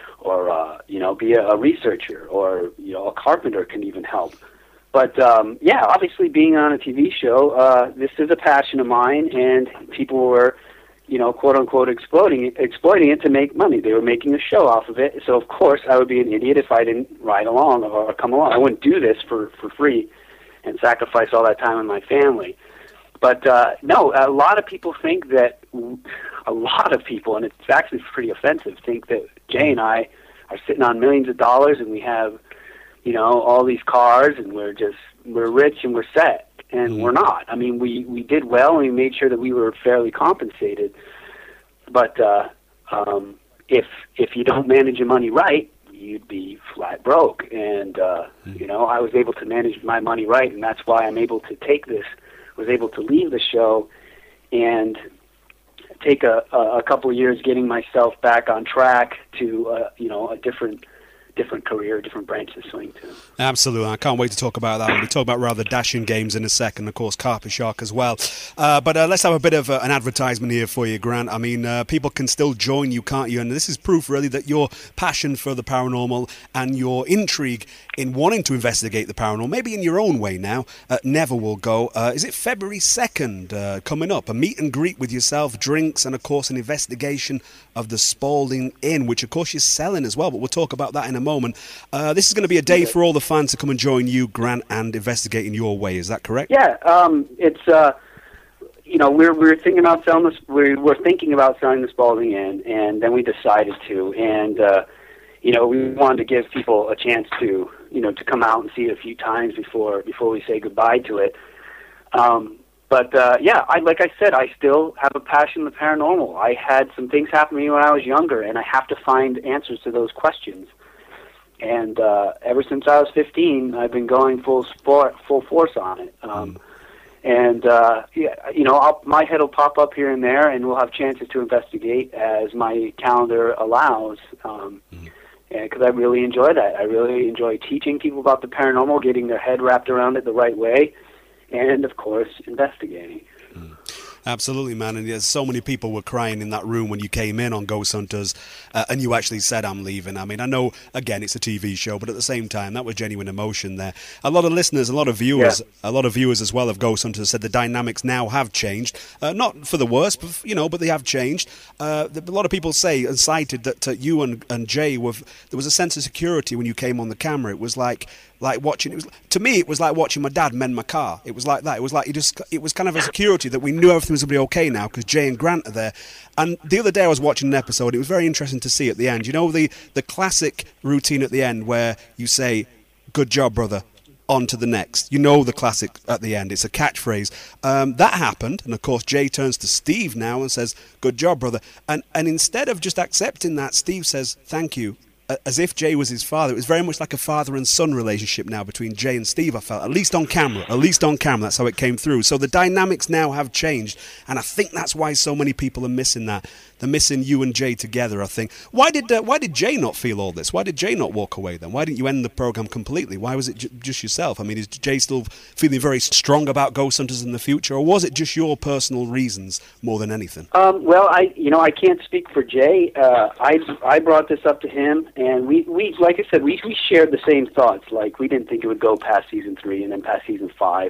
or uh, you know, be a, a researcher, or you know, a carpenter can even help. But um, yeah, obviously, being on a T V show, uh, this is a passion of mine, and people were, you know, quote unquote, exploiting it, exploiting it to make money. They were making a show off of it. So of course, I would be an idiot if I didn't ride along or come along. I wouldn't do this for for free and sacrifice all that time with my family. But uh, no, a lot of people think that, a lot of people, and it's actually pretty offensive, think that Jay and I are sitting on millions of dollars and we have, you know, all these cars and we're just, we're rich and we're set. And mm-hmm. we're not. I mean, we, we did well and we made sure that we were fairly compensated. But uh, um, if if you don't manage your money right, you'd be flat broke. And, uh, mm. you know, I was able to manage my money right, and that's why I'm able to take this, was able to leave the show and take a, a couple of years getting myself back on track to, uh, you know, a different different career, different branch to swing to.
Absolutely. I can't wait to talk about that. We'll talk about rather dashing games in a second, of course, Carpet Shark as well. Uh, but uh, let's have a bit of uh, an advertisement here for you, Grant. I mean, uh, people can still join you, can't you? And this is proof, really, that your passion for the paranormal and your intrigue in wanting to investigate the paranormal, maybe in your own way now, uh, never will go. Uh, is it February second uh, coming up? A meet and greet with yourself, drinks, and, of course, an investigation of the Spalding Inn, which, of course, you're selling as well. But we'll talk about that in a moment. Uh, this is going to be a day for all the fans to come and join you, Grant, and investigate in your way. Is that correct?
Yeah, um, it's uh, you know we're we're thinking about selling this. We're we're thinking about selling the Spalding Inn, and then we decided to, and uh, you know we wanted to give people a chance to you know to come out and see it a few times before before we say goodbye to it. Um, But, uh, yeah, I, like I said, I still have a passion for the paranormal. I had some things happen to me when I was younger, and I have to find answers to those questions. And uh, ever since I was fifteen, I've been going full sport, full force on it. Um, mm. And, uh, yeah, you know, I'll, my head will pop up here and there, and we'll have chances to investigate as my calendar allows. Um, mm. Because I really enjoy that. I really enjoy teaching people about the paranormal, getting their head wrapped around it the right way. And, of course, investigating.
Mm. Absolutely, man. And there's so many people were crying in that room when you came in on Ghost Hunters, uh, and you actually said, I'm leaving. I mean, I know, again, it's a T V show, but at the same time, that was genuine emotion there. A lot of listeners, a lot of viewers, yeah. a lot of viewers as well of Ghost Hunters said the dynamics now have changed. Uh, not for the worse, but, you know, but they have changed. Uh, a lot of people say and cited that uh, you and, and Jay, were, there was a sense of security when you came on the camera. It was like... Like watching, it was to me, it was like watching my dad mend my car. It was like that. It was like you just, it was kind of a security that we knew everything was going to be okay now because Jay and Grant are there. And the other day I was watching an episode. It was very interesting to see at the end. You know the the classic routine at the end where you say, "Good job, brother." On to the next. You know the classic at the end. It's a catchphrase. Um, that happened, and of course Jay turns to Steve now and says, "Good job, brother." And and instead of just accepting that, Steve says, "Thank you." As if Jay was his father. It was very much like a father and son relationship now between Jay and Steve, I felt. At least on camera. At least on camera. That's how it came through. So the dynamics now have changed. And I think that's why so many people are missing that. They're missing you and Jay together, I think. Why did uh, why did Jay not feel all this? Why did Jay not walk away then? Why didn't you end the program completely? Why was it j- just yourself? I mean, is Jay still feeling very strong about Ghost Hunters in the future? Or was it just your personal reasons more than anything?
Um, well, I you know, I can't speak for Jay. Uh, I, I brought this up to him, and we, we like I said, we, we shared the same thoughts. Like, we didn't think it would go past season three and then past season five.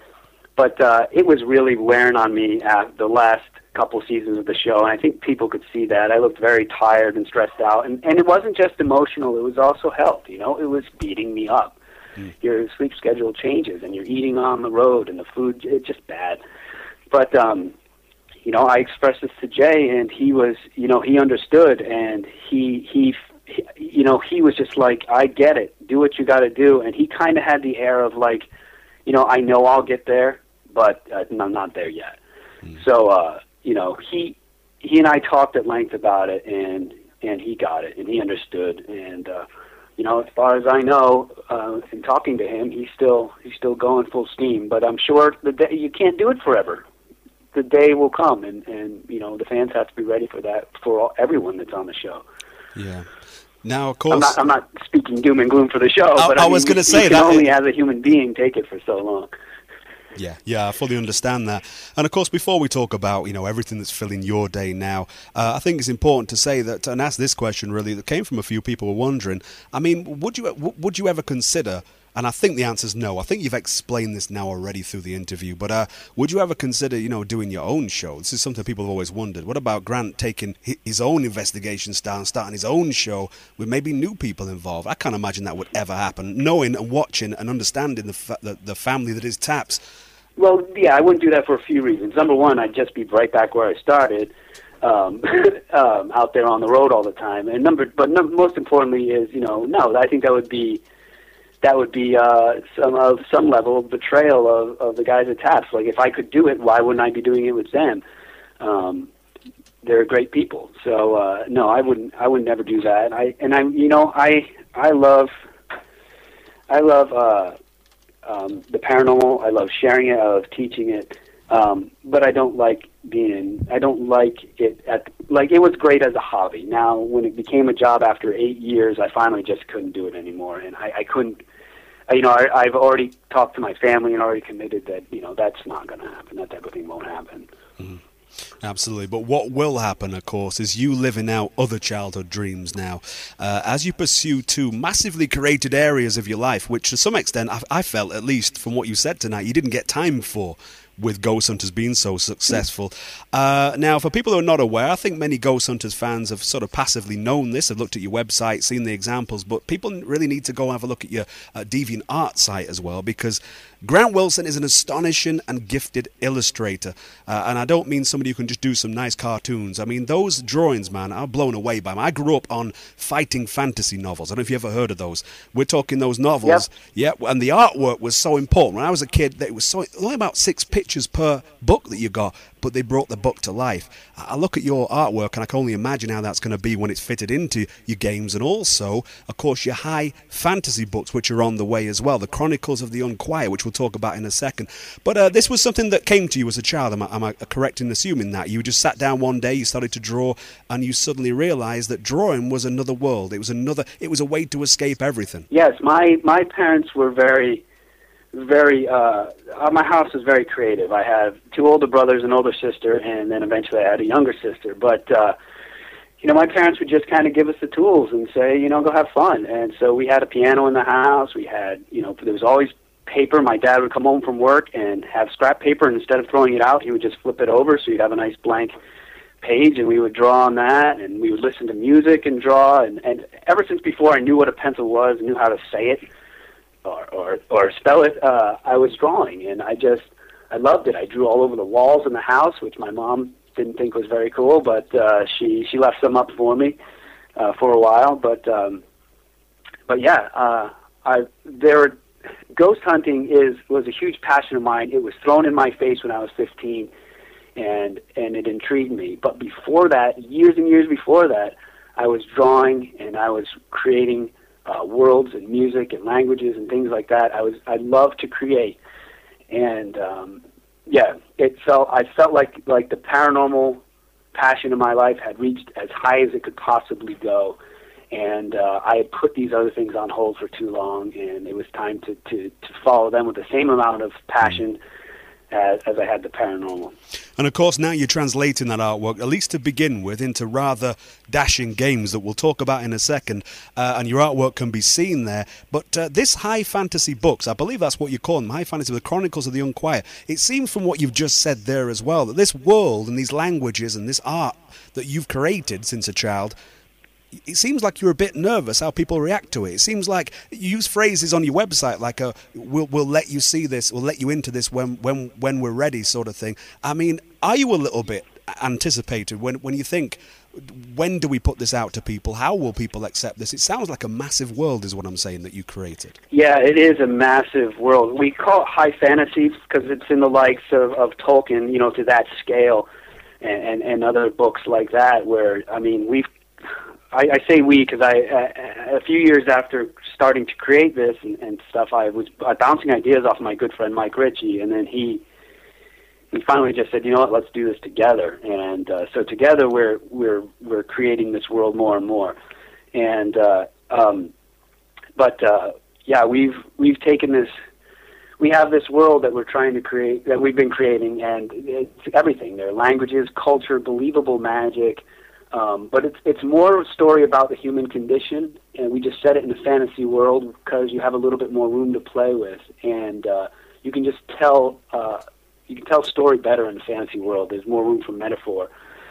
But uh, it was really wearing on me at the last couple seasons of the show, and I think people could see that. I looked very tired and stressed out, and, and it wasn't just emotional, it was also health, you know, it was beating me up. Mm. Your sleep schedule changes, and you're eating on the road, and the food, it's just bad. But, um, you know, I expressed this to Jay, and he was, you know, he understood, and he, he, he you know, he was just like, I get it, do what you got to do, and he kind of had the air of like, you know, I know I'll get there, but uh, I'm not there yet. Mm. So, uh, you know, he he and I talked at length about it, and and he got it, and he understood. And uh, you know, as far as I know, uh, in talking to him, he's still he's still going full steam. But I'm sure the day, you can't do it forever. The day will come, and, and you know, the fans have to be ready for that for all, everyone that's on the show.
Yeah. Now, of course,
I'm not, I'm not speaking doom and gloom for the show.
I,
but
I,
I
was
mean,
going to say
you
that
can only, as a human being, take it for so long.
Yeah, yeah, I fully understand that. And of course, before we talk about, you know, everything that's filling your day now, uh, I think it's important to say that, and ask this question really, that came from a few people who were wondering, I mean, would you would you ever consider, and I think the answer is no, I think you've explained this now already through the interview, but uh, would you ever consider, you know, doing your own show? This is something people have always wondered. What about Grant taking his own investigation style and starting his own show with maybe new people involved? I can't imagine that would ever happen, knowing and watching and understanding the fa- the, the family that is Taps.
Well, yeah, I wouldn't do that for a few reasons. Number one, I'd just be right back where I started, um, um, out there on the road all the time. And number, but no, most importantly is, you know, no, I think that would be that would be uh, some of some level of betrayal of, of the guys at Taps. Like, if I could do it, why wouldn't I be doing it with them? Um, they're great people. So uh, no, I wouldn't. I would never do that. I and I, you know, I I love I love uh, um, the paranormal. I love sharing it. I love teaching it. Um, but I don't like being. I don't like it at like it was great as a hobby. Now, when it became a job after eight years, I finally just couldn't do it anymore, and I, I couldn't. You know, I, I've already talked to my family and already committed that you know that's not going to happen. That type of thing won't happen.
Mm-hmm. Absolutely. But what will happen, of course, is you living out other childhood dreams now. Uh, as you pursue two massively created areas of your life, which to some extent, I, I felt, at least from what you said tonight, you didn't get time for, with Ghost Hunters being so successful. Uh, now, for people who are not aware, I think many Ghost Hunters fans have sort of passively known this, have looked at your website, seen the examples, but people really need to go have a look at your uh, DeviantArt site as well, because Grant Wilson is an astonishing and gifted illustrator. Uh, and I don't mean somebody who can just do some nice cartoons. I mean, those drawings, man, I'm blown away by them. I grew up on fighting fantasy novels. I don't know if you ever heard of those. We're talking those novels. Yep. Yeah, and the artwork was so important. When I was a kid, it was so only about six pictures per book that you got, but they brought the book to life. I look at your artwork and I can only imagine how that's going to be when it's fitted into your games, and also, of course, your high fantasy books, which are on the way as well. The Chronicles of the Unquiet, which we'll talk about in a second. But uh, this was something that came to you as a child. Am I, am I correct in assuming that? You just sat down one day, you started to draw, and you suddenly realized that drawing was another world. It was another. It was a way to escape everything.
Yes, my, my parents were very... very uh my house was very creative. I have two older brothers, an older sister, and then eventually I had a younger sister. But uh you know, my parents would just kind of give us the tools and say, you know, go have fun. And so we had a piano in the house. We had, you know, there was always paper. My dad would come home from work and have scrap paper, and instead of throwing it out, he would just flip it over, so you'd have a nice blank page, and we would draw on that, and we would listen to music and draw. And, and ever since before I knew what a pencil was and knew how to say it, Or, or or spell it, uh, I was drawing, and I just, I loved it. I drew all over the walls in the house, which my mom didn't think was very cool, but uh, she, she left some up for me uh, for a while. But um, but yeah, uh, I there, ghost hunting is was a huge passion of mine. It was thrown in my face when I was fifteen, and and it intrigued me. But before that, years and years before that, I was drawing and I was creating Uh, worlds and music and languages and things like that. I was I loved to create, and um, yeah, it felt I felt like like the paranormal passion in my life had reached as high as it could possibly go, and uh, I had put these other things on hold for too long, and it was time to to, to follow them with the same amount of passion as, as I had the paranormal.
And of course, now you're translating that artwork, at least to begin with, into rather dashing games that we'll talk about in a second, uh, and your artwork can be seen there. But uh, this high fantasy books, I believe that's what you call them, high fantasy, the Chronicles of the Unquiet, it seems from what you've just said there as well, that this world and these languages and this art that you've created since a child, it seems like you're a bit nervous how people react to it. It seems like you use phrases on your website like a, we'll, we'll let you see this, we'll let you into this when, when, when we're ready sort of thing. I mean, are you a little bit anticipated when, when you think, when do we put this out to people? How will people accept this? It sounds like a massive world is what I'm saying that you created.
Yeah, it is a massive world. We call it high fantasy because it's in the likes of, of Tolkien, you know, to that scale, and, and, and other books like that where, I mean, we've I, I say we because I, uh, a few years after starting to create this and, and stuff, I was uh, bouncing ideas off my good friend Mike Ritchie, and then he he finally just said, you know what, let's do this together. And uh, so together we're we're we're creating this world more and more. And uh, um, but uh, yeah, we've we've taken this. We have this world that we're trying to create, that we've been creating, and it's everything. There are languages, culture, believable magic. Um, but it's it's more a story about the human condition, and we just set it in a fantasy world because you have a little bit more room to play with, and uh, you can just tell uh, you can tell story better in the fantasy world. There's more room for metaphor,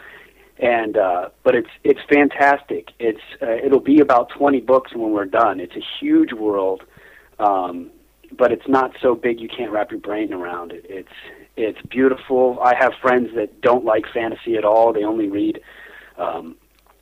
and uh, but it's it's fantastic. It's uh, it'll be about twenty books when we're done. It's a huge world, um, but it's not so big you can't wrap your brain around it. It's it's beautiful. I have friends that don't like fantasy at all. They only read Um,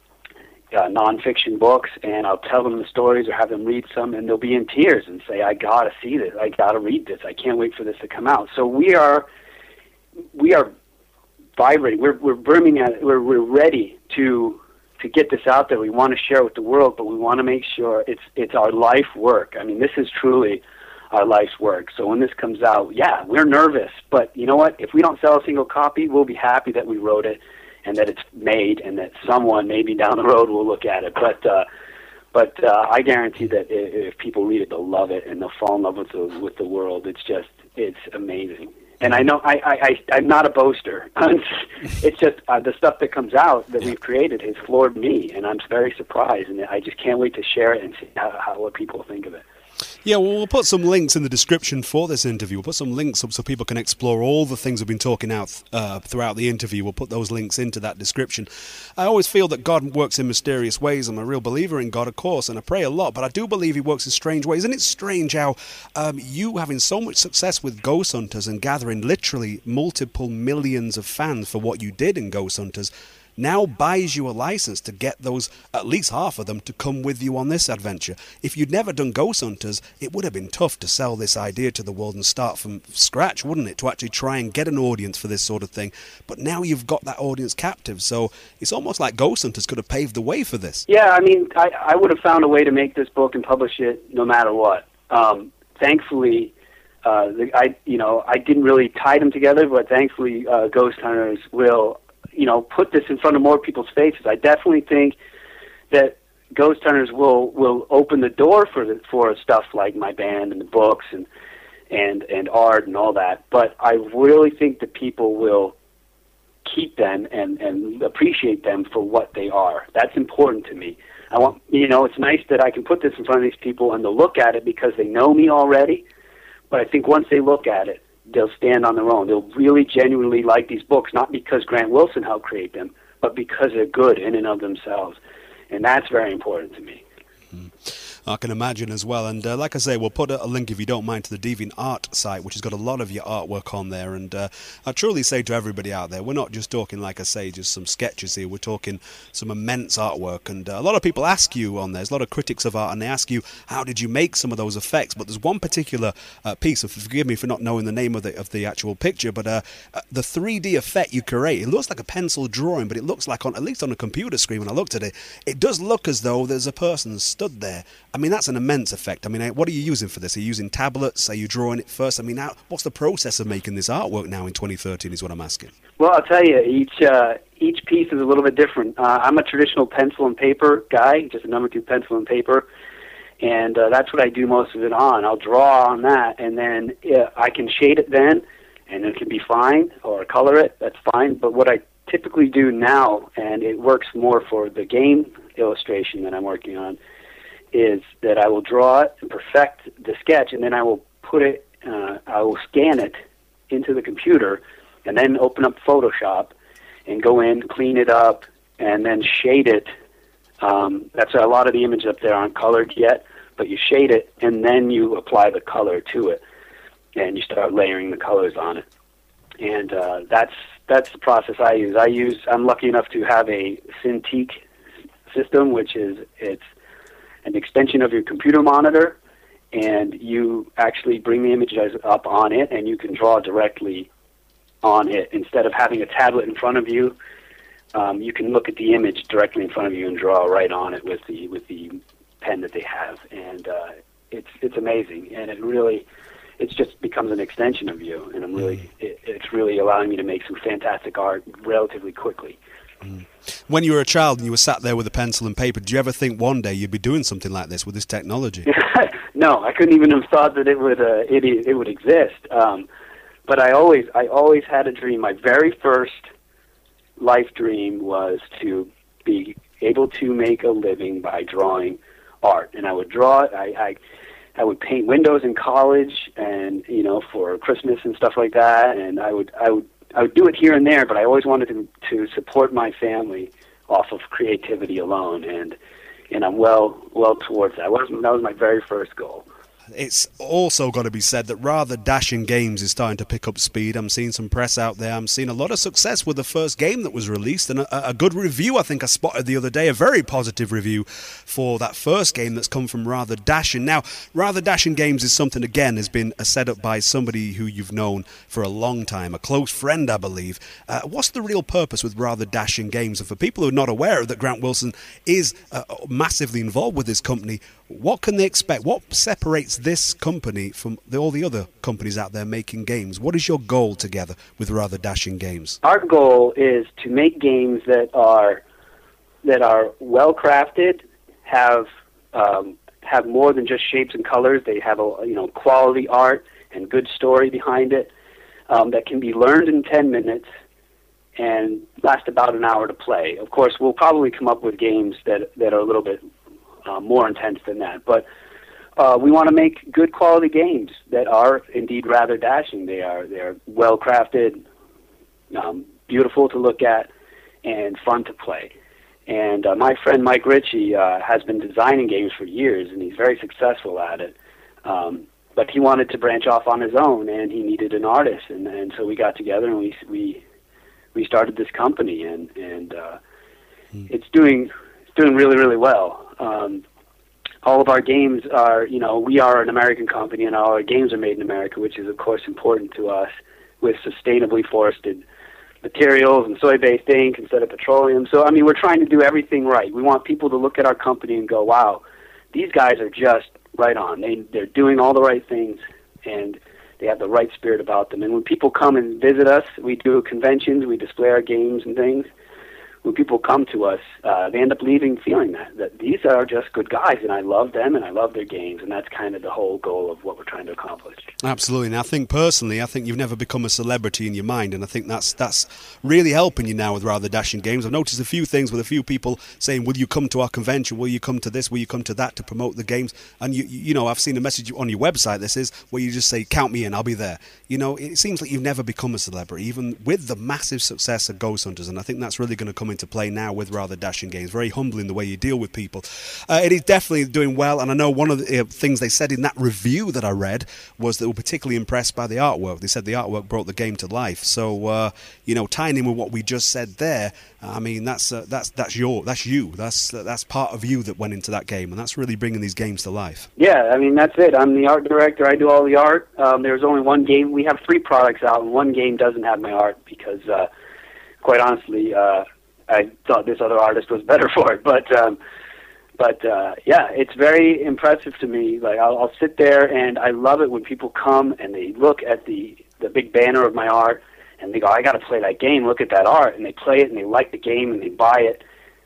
uh, nonfiction books, and I'll tell them the stories or have them read some, and they'll be in tears and say, I gotta see this, I gotta read this, I can't wait for this to come out. So we are we are vibrating. We're we're brimming at. We're we're ready to to get this out there. We want to share it with the world, but we want to make sure it's it's our life work. I mean, this is truly our life's work. So when this comes out, yeah, we're nervous, but you know what? If we don't sell a single copy, we'll be happy that we wrote it and that it's made, and that someone maybe down the road will look at it. But uh, but uh, I guarantee that if, if people read it, they'll love it and they'll fall in love with the with the world. It's just it's amazing. And I know I, I, I, I'm not a boaster. It's just uh, the stuff that comes out that we've created has floored me, and I'm very surprised, and I just can't wait to share it and see how, how what people think of it.
Yeah, well, we'll put some links in the description for this interview. We'll put some links up so people can explore all the things we've been talking out uh, throughout the interview. We'll put those links into that description. I always feel that God works in mysterious ways. I'm a real believer in God, of course, and I pray a lot, but I do believe he works in strange ways. Isn't it strange how um, you having so much success with Ghost Hunters and gathering literally multiple millions of fans for what you did in Ghost Hunters now buys you a license to get those, at least half of them, to come with you on this adventure. If you'd never done Ghost Hunters, it would have been tough to sell this idea to the world and start from scratch, wouldn't it? To actually try and get an audience for this sort of thing. But now you've got that audience captive, so it's almost like Ghost Hunters could have paved the way for this.
Yeah, I mean, I, I would have found a way to make this book and publish it no matter what. Um, thankfully, uh, the, I you know I didn't really tie them together, but thankfully, uh, Ghost Hunters will, you know, put this in front of more people's faces. I definitely think that Ghost Hunters will, will open the door for the, for stuff like my band and the books and, and and art and all that. But I really think that people will keep them and, and appreciate them for what they are. That's important to me. I want, you know, it's nice that I can put this in front of these people and they'll look at it because they know me already. But I think once they look at it, they'll stand on their own. They'll really genuinely like these books, not because Grant Wilson helped create them, but because they're good in and of themselves. And that's very important to me.
Mm. I can imagine as well. And uh, like I say, we'll put a, a link, if you don't mind, to the DeviantArt site, which has got a lot of your artwork on there. And uh, I truly say to everybody out there, we're not just talking, like I say, just some sketches here. We're talking some immense artwork. And uh, a lot of people ask you on there, there's a lot of critics of art, and they ask you, how did you make some of those effects? But there's one particular uh, piece, of, forgive me for not knowing the name of the, of the actual picture, but uh, uh, the three D effect you create, it looks like a pencil drawing, but it looks like, on at least on a computer screen when I looked at it, it does look as though there's a person stood there. I mean, that's an immense effect. I mean, what are you using for this? Are you using tablets? Are you drawing it first? I mean, how, what's the process of making this artwork now in twenty thirteen is what I'm asking.
Well, I'll tell you, each uh, each piece is a little bit different. Uh, I'm a traditional pencil and paper guy, just a number two pencil and paper, and uh, that's what I do most of it on. I'll draw on that, and then uh, I can shade it then, and it can be fine, or color it, that's fine. But what I typically do now, and it works more for the game illustration that I'm working on, is that I will draw it and perfect the sketch, and then I will put it, uh, I will scan it into the computer, and then open up Photoshop and go in, clean it up, and then shade it. Um, that's a lot of the images up there aren't colored yet, but you shade it, and then you apply the color to it, and you start layering the colors on it. And uh, that's that's the process I use. I use. I'm lucky enough to have a Cintiq system, which is it's an extension of your computer monitor, and you actually bring the images up on it, and you can draw directly on it. Instead of having a tablet in front of you, um, you can look at the image directly in front of you and draw right on it with the with the pen that they have. And uh, it's it's amazing, and it really it just becomes an extension of you. And I'm really it, it's really allowing me to make some fantastic art relatively quickly.
Mm. When you were a child and you were sat there with a pencil and paper, did you ever think one day you'd be doing something like this with this technology?
No, I couldn't even have thought that it would uh, it it would exist. Um, but I always I always had a dream. My very first life dream was to be able to make a living by drawing art, and I would draw it. I, I I would paint windows in college, and you know, for Christmas and stuff like that. And I would I would. I would do it here and there, but I always wanted to, to support my family off of creativity alone, and and I'm well well towards that. That was, that was my very first goal.
it's also got to be said that Rather Dashing Games is starting to pick up speed. I'm seeing some press out there. I'm seeing a lot of success with the first game that was released, and a, a good review I think I spotted the other day, a very positive review for that first game that's come from Rather Dashing. Now, Rather Dashing Games is something, again, has been set up by somebody who you've known for a long time, a close friend, I believe. Uh, what's the real purpose with Rather Dashing Games? And for people who are not aware that Grant Wilson is uh, massively involved with this company, what can they expect? What separates this company from the, all the other companies out there making games? What is your goal together with Rather Dashing Games?
Our goal is to make games that are that are well crafted, have um, have more than just shapes and colors. They have a you know quality art and good story behind it, um, that can be learned in ten minutes and last about an hour to play. Of course, we'll probably come up with games that that are a little bit uh, more intense than that, but uh, we want to make good quality games that are indeed rather dashing. They are they are well crafted, um, beautiful to look at, and fun to play. And uh, my friend Mike Ritchie uh, has been designing games for years, and he's very successful at it. Um, but he wanted to branch off on his own, and he needed an artist, and, and so we got together and we we we started this company, and and uh, mm. it's doing it's doing really really well. Um, all of our games are, you know, we are an American company, and all our games are made in America, which is of course important to us, with sustainably forested materials and soy-based ink instead of petroleum. So, I mean, we're trying to do everything right. We want people to look at our company and go, wow, these guys are just right on. They, they're doing all the right things, and they have the right spirit about them. And when people come and visit us, we do conventions, we display our games and things. When people come to us, uh, they end up leaving feeling that, that these are just good guys, and I love them, and I love their games, and that's kind of the whole goal of what we're trying to accomplish.
Absolutely, and I think personally, I think you've never become a celebrity in your mind, and I think that's that's really helping you now with Rather Dashing Games. I've noticed a few things with a few people saying, will you come to our convention, will you come to this, will you come to that to promote the games? And you you know, I've seen a message on your website, this is, where you just say, count me in, I'll be there. You know, it seems like you've never become a celebrity, even with the massive success of Ghost Hunters, and I think that's really going to come into play now with Rather Dashing Games. Very humbling the way you deal with people. Uh, it is definitely doing well, and I know one of the uh, things they said in that review that I read was that they were particularly impressed by the artwork. They said the artwork brought the game to life. So, uh, you know, tying in with what we just said there, I mean, that's uh, that's that's your that's you. That's uh, that's part of you that went into that game, and that's really bringing these games to life.
Yeah, I mean, that's it. I'm the art director. I do all the art. Um, there's only one game. We have three products out, and one game doesn't have my art because, uh, quite honestly, uh, I thought this other artist was better for it. But um, but uh, yeah, it's very impressive to me. Like I'll, I'll sit there, and I love it when people come and they look at the the big banner of my art, and they go, I got to play that game. Look at that art, and they play it, and they like the game, and they buy it,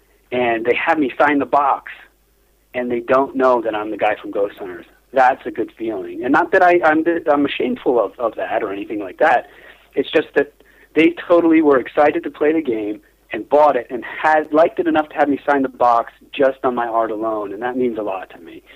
and they have me sign the box, and they don't know that I'm the guy from Ghost Hunters. That's a good feeling, and not that I, I'm I'm shameful of, of that or anything like that. It's just that they totally were excited to play the game and bought it and had liked it enough to have me sign the box just on my art alone, and that means a lot to me.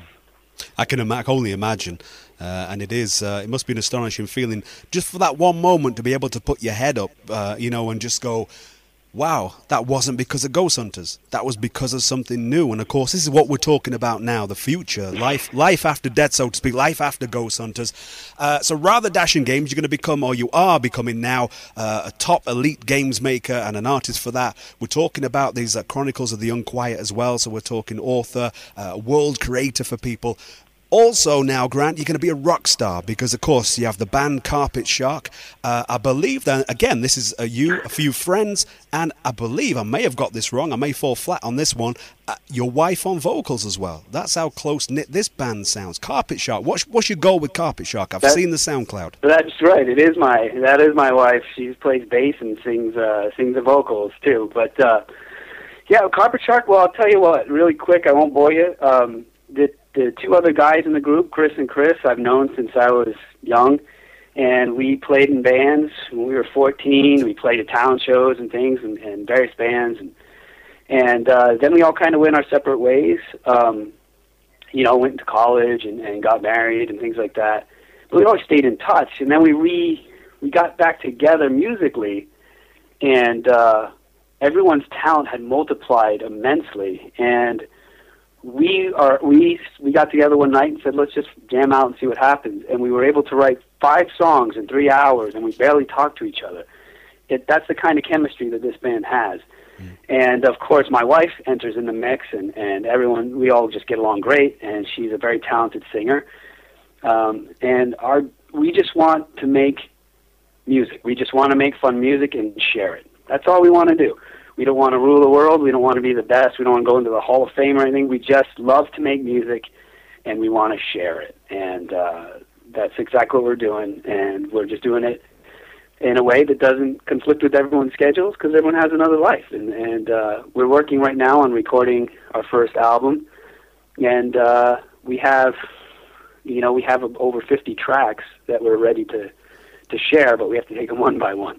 I can, Im- I can only imagine, uh, and it is. Uh, it must be an astonishing feeling just for that one moment to be able to put your head up, uh, you know, and just go, wow, that wasn't because of Ghost Hunters. That was because of something new. And, of course, this is what we're talking about now, the future. Life life after death, so to speak, life after Ghost Hunters. Uh, so Rather Dashing Games, you're going to become, or you are becoming now, uh, a top elite games maker and an artist for that. We're talking about these uh, Chronicles of the Unquiet as well, so we're talking author, uh, world creator for people. Also now, Grant, you're going to be a rock star because, of course, you have the band Carpet Shark. Uh, I believe that, again, this is uh, you, a few friends, and I believe, I may have got this wrong, I may fall flat on this one, uh, your wife on vocals as well. That's how close-knit this band sounds. Carpet Shark, what's, what's your goal with Carpet Shark? I've that, seen the SoundCloud.
That's right, it is my, that is my wife. She plays bass and sings, uh, sings the vocals, too. But, uh, yeah, Carpet Shark, well, I'll tell you what, really quick, I won't bore you. Um, the, The two other guys in the group, Chris and Chris, I've known since I was young, and we played in bands when we were fourteen. We played at talent shows and things, and, and various bands, and and uh, then we all kind of went our separate ways. Um, you know, went to college and, and got married and things like that. But we always stayed in touch, and then we re we got back together musically, and uh, everyone's talent had multiplied immensely, and we are we we got together one night and said, let's just jam out and see what happens. And we were able to write five songs in three hours, and we barely talked to each other. It, that's the kind of chemistry that this band has. Mm. And, of course, my wife enters in the mix, and, and everyone, we all just get along great, and she's a very talented singer. Um, and our we just want to make music. We just want to make fun music and share it. That's all we want to do. We don't want to rule the world. We don't want to be the best. We don't want to go into the Hall of Fame or anything. We just love to make music, and we want to share it. And uh, that's exactly what we're doing, and we're just doing it in a way that doesn't conflict with everyone's schedules because everyone has another life. And, and uh, we're working right now on recording our first album, and uh, we have, you know, we have over fifty tracks that we're ready to, to share, but we have to take them one by one.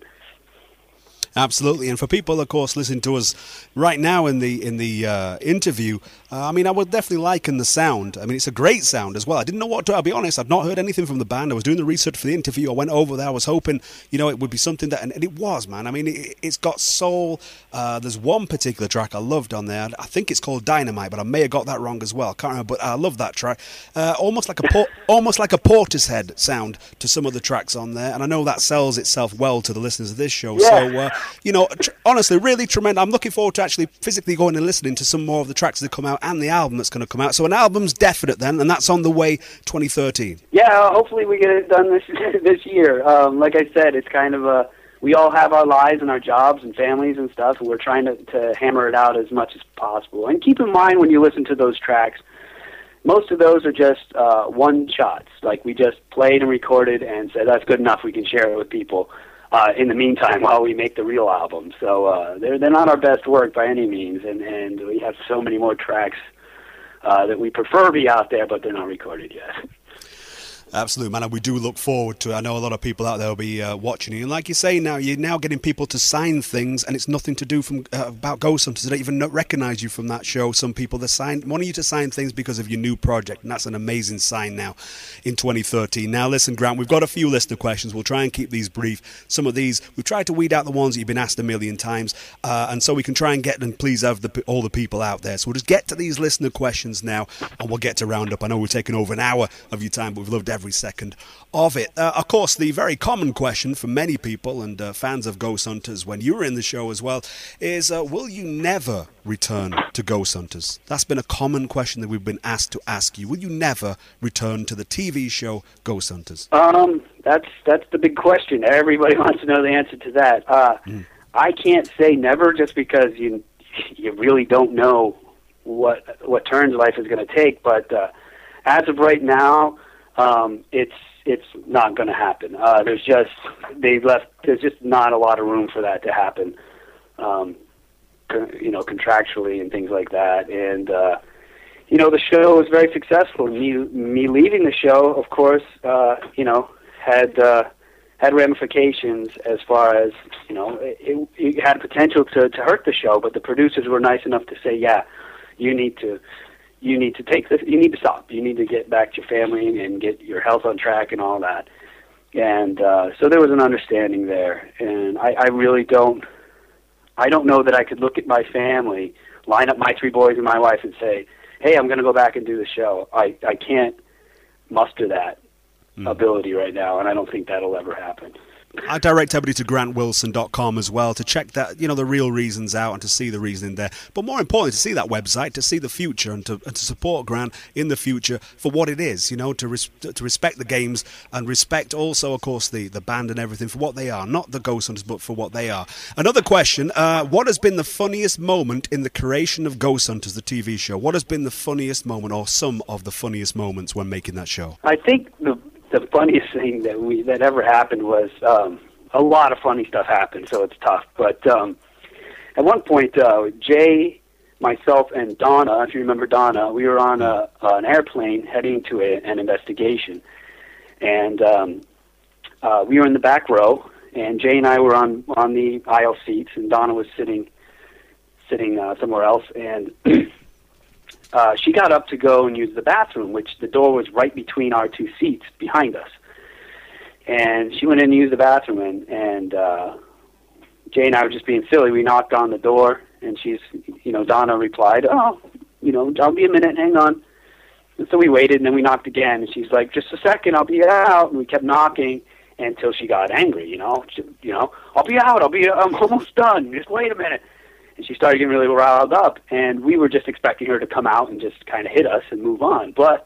Absolutely, and for people, of course, listening to us right now in the in the uh, interview, uh, I mean, I would definitely liken the sound. I mean, it's a great sound as well. I didn't know what to. I'll be honest, I've not heard anything from the band. I was doing the research for the interview. I went over there. I was hoping, you know, it would be something that, and it was, man. I mean, it, it's got soul. Uh, there's one particular track I loved on there. I think it's called Dynamite, but I may have got that wrong as well. Can't remember, but I love that track. Uh, almost like a por- almost like a Portishead sound to some of the tracks on there, and I know that sells itself well to the listeners of this show.
Yeah.
So. Uh, You know, tr- honestly, really tremendous. I'm looking forward to actually physically going and listening to some more of the tracks that come out and the album that's going to come out. So an album's definite then, and that's on the way twenty thirteen.
Yeah, hopefully we get it done this this year. Um, like I said, it's kind of a, we all have our lives and our jobs and families and stuff, and we're trying to, to hammer it out as much as possible. And keep in mind when you listen to those tracks, most of those are just uh, one shots. Like we just played and recorded and said, that's good enough, we can share it with people. Uh, in the meantime, while we make the real album, so uh, they're they're not our best work by any means, and, and we have so many more tracks uh, that we prefer be out there, but they're not recorded yet.
Absolutely, man, and we do look forward to it. I know a lot of people out there will be uh, watching you, and like you say, now you're now getting people to sign things, and it's nothing to do from uh, about Ghost Hunters. They don't even recognise you from that show. Some people they sign wanting you to sign things because of your new project, and that's an amazing sign now in twenty thirteen. Now, listen, Grant, we've got a few listener questions. We'll try and keep these brief. Some of these we've tried to weed out the ones that you've been asked a million times, uh, and so we can try and get and please have the, all the people out there. So we'll just get to these listener questions now, and we'll get to round up. I know we're taking over an hour of your time, but we've loved every second of it. Uh, of course, the very common question for many people and uh, fans of Ghost Hunters when you were in the show as well is, uh, will you never return to Ghost Hunters? That's been a common question that we've been asked to ask you. Will you never return to the T V show Ghost Hunters?
Um, that's that's the big question. Everybody wants to know the answer to that. Uh, mm. I can't say never just because you you really don't know what what turns life is going to take. But uh, as of right now, um, it's it's not going to happen. Uh, there's just they've left. There's just not a lot of room for that to happen. Um, you know, contractually and things like that. And uh, you know, the show was very successful. Me me leaving the show, of course, uh, you know, had uh, had ramifications as far as, you know, it, it had potential to to hurt the show. But the producers were nice enough to say, yeah, you need to. You need to take this. You need to stop. You need to get back to your family and get your health on track and all that. And uh, so there was an understanding there. And I, I really don't. I don't know that I could look at my family, line up my three boys and my wife, and say, "Hey, I'm going to go back and do the show." I I can't muster that mm. ability right now, and I don't think that'll ever happen.
I direct everybody to grant wilson dot com as well to check that, you know, the real reasons out and to see the reasoning there. But more importantly, to see that website, to see the future and to, and to support Grant in the future for what it is, you know, to res- to respect the games and respect also, of course, the, the band and everything for what they are. Not the Ghost Hunters, but for what they are. Another question, uh, what has been the funniest moment in the creation of Ghost Hunters, the T V show? What has been the funniest moment or some of the funniest moments when making that show?
I think the the funniest thing that we that ever happened was um, a lot of funny stuff happened, so it's tough. But um, at one point, uh, Jay, myself, and Donna, if you remember Donna, we were on a, uh, an airplane heading to a, an investigation, and um, uh, we were in the back row, and Jay and I were on on the aisle seats, and Donna was sitting sitting uh, somewhere else, and. Uh, she got up to go and use the bathroom, which the door was right between our two seats behind us. And she went in and used the bathroom, and, and uh, Jay and I were just being silly. We knocked on the door, and she's, you know, Donna replied, "Oh, you know, I'll be a minute, hang on. And so we waited, and then we knocked again, and she's like, just a second, I'll be out. And we kept knocking until she got angry, you know. She, you know, I'll be out, I'll be, I'm almost done, just wait a minute. And she started getting really riled up, and we were just expecting her to come out and just kind of hit us and move on. But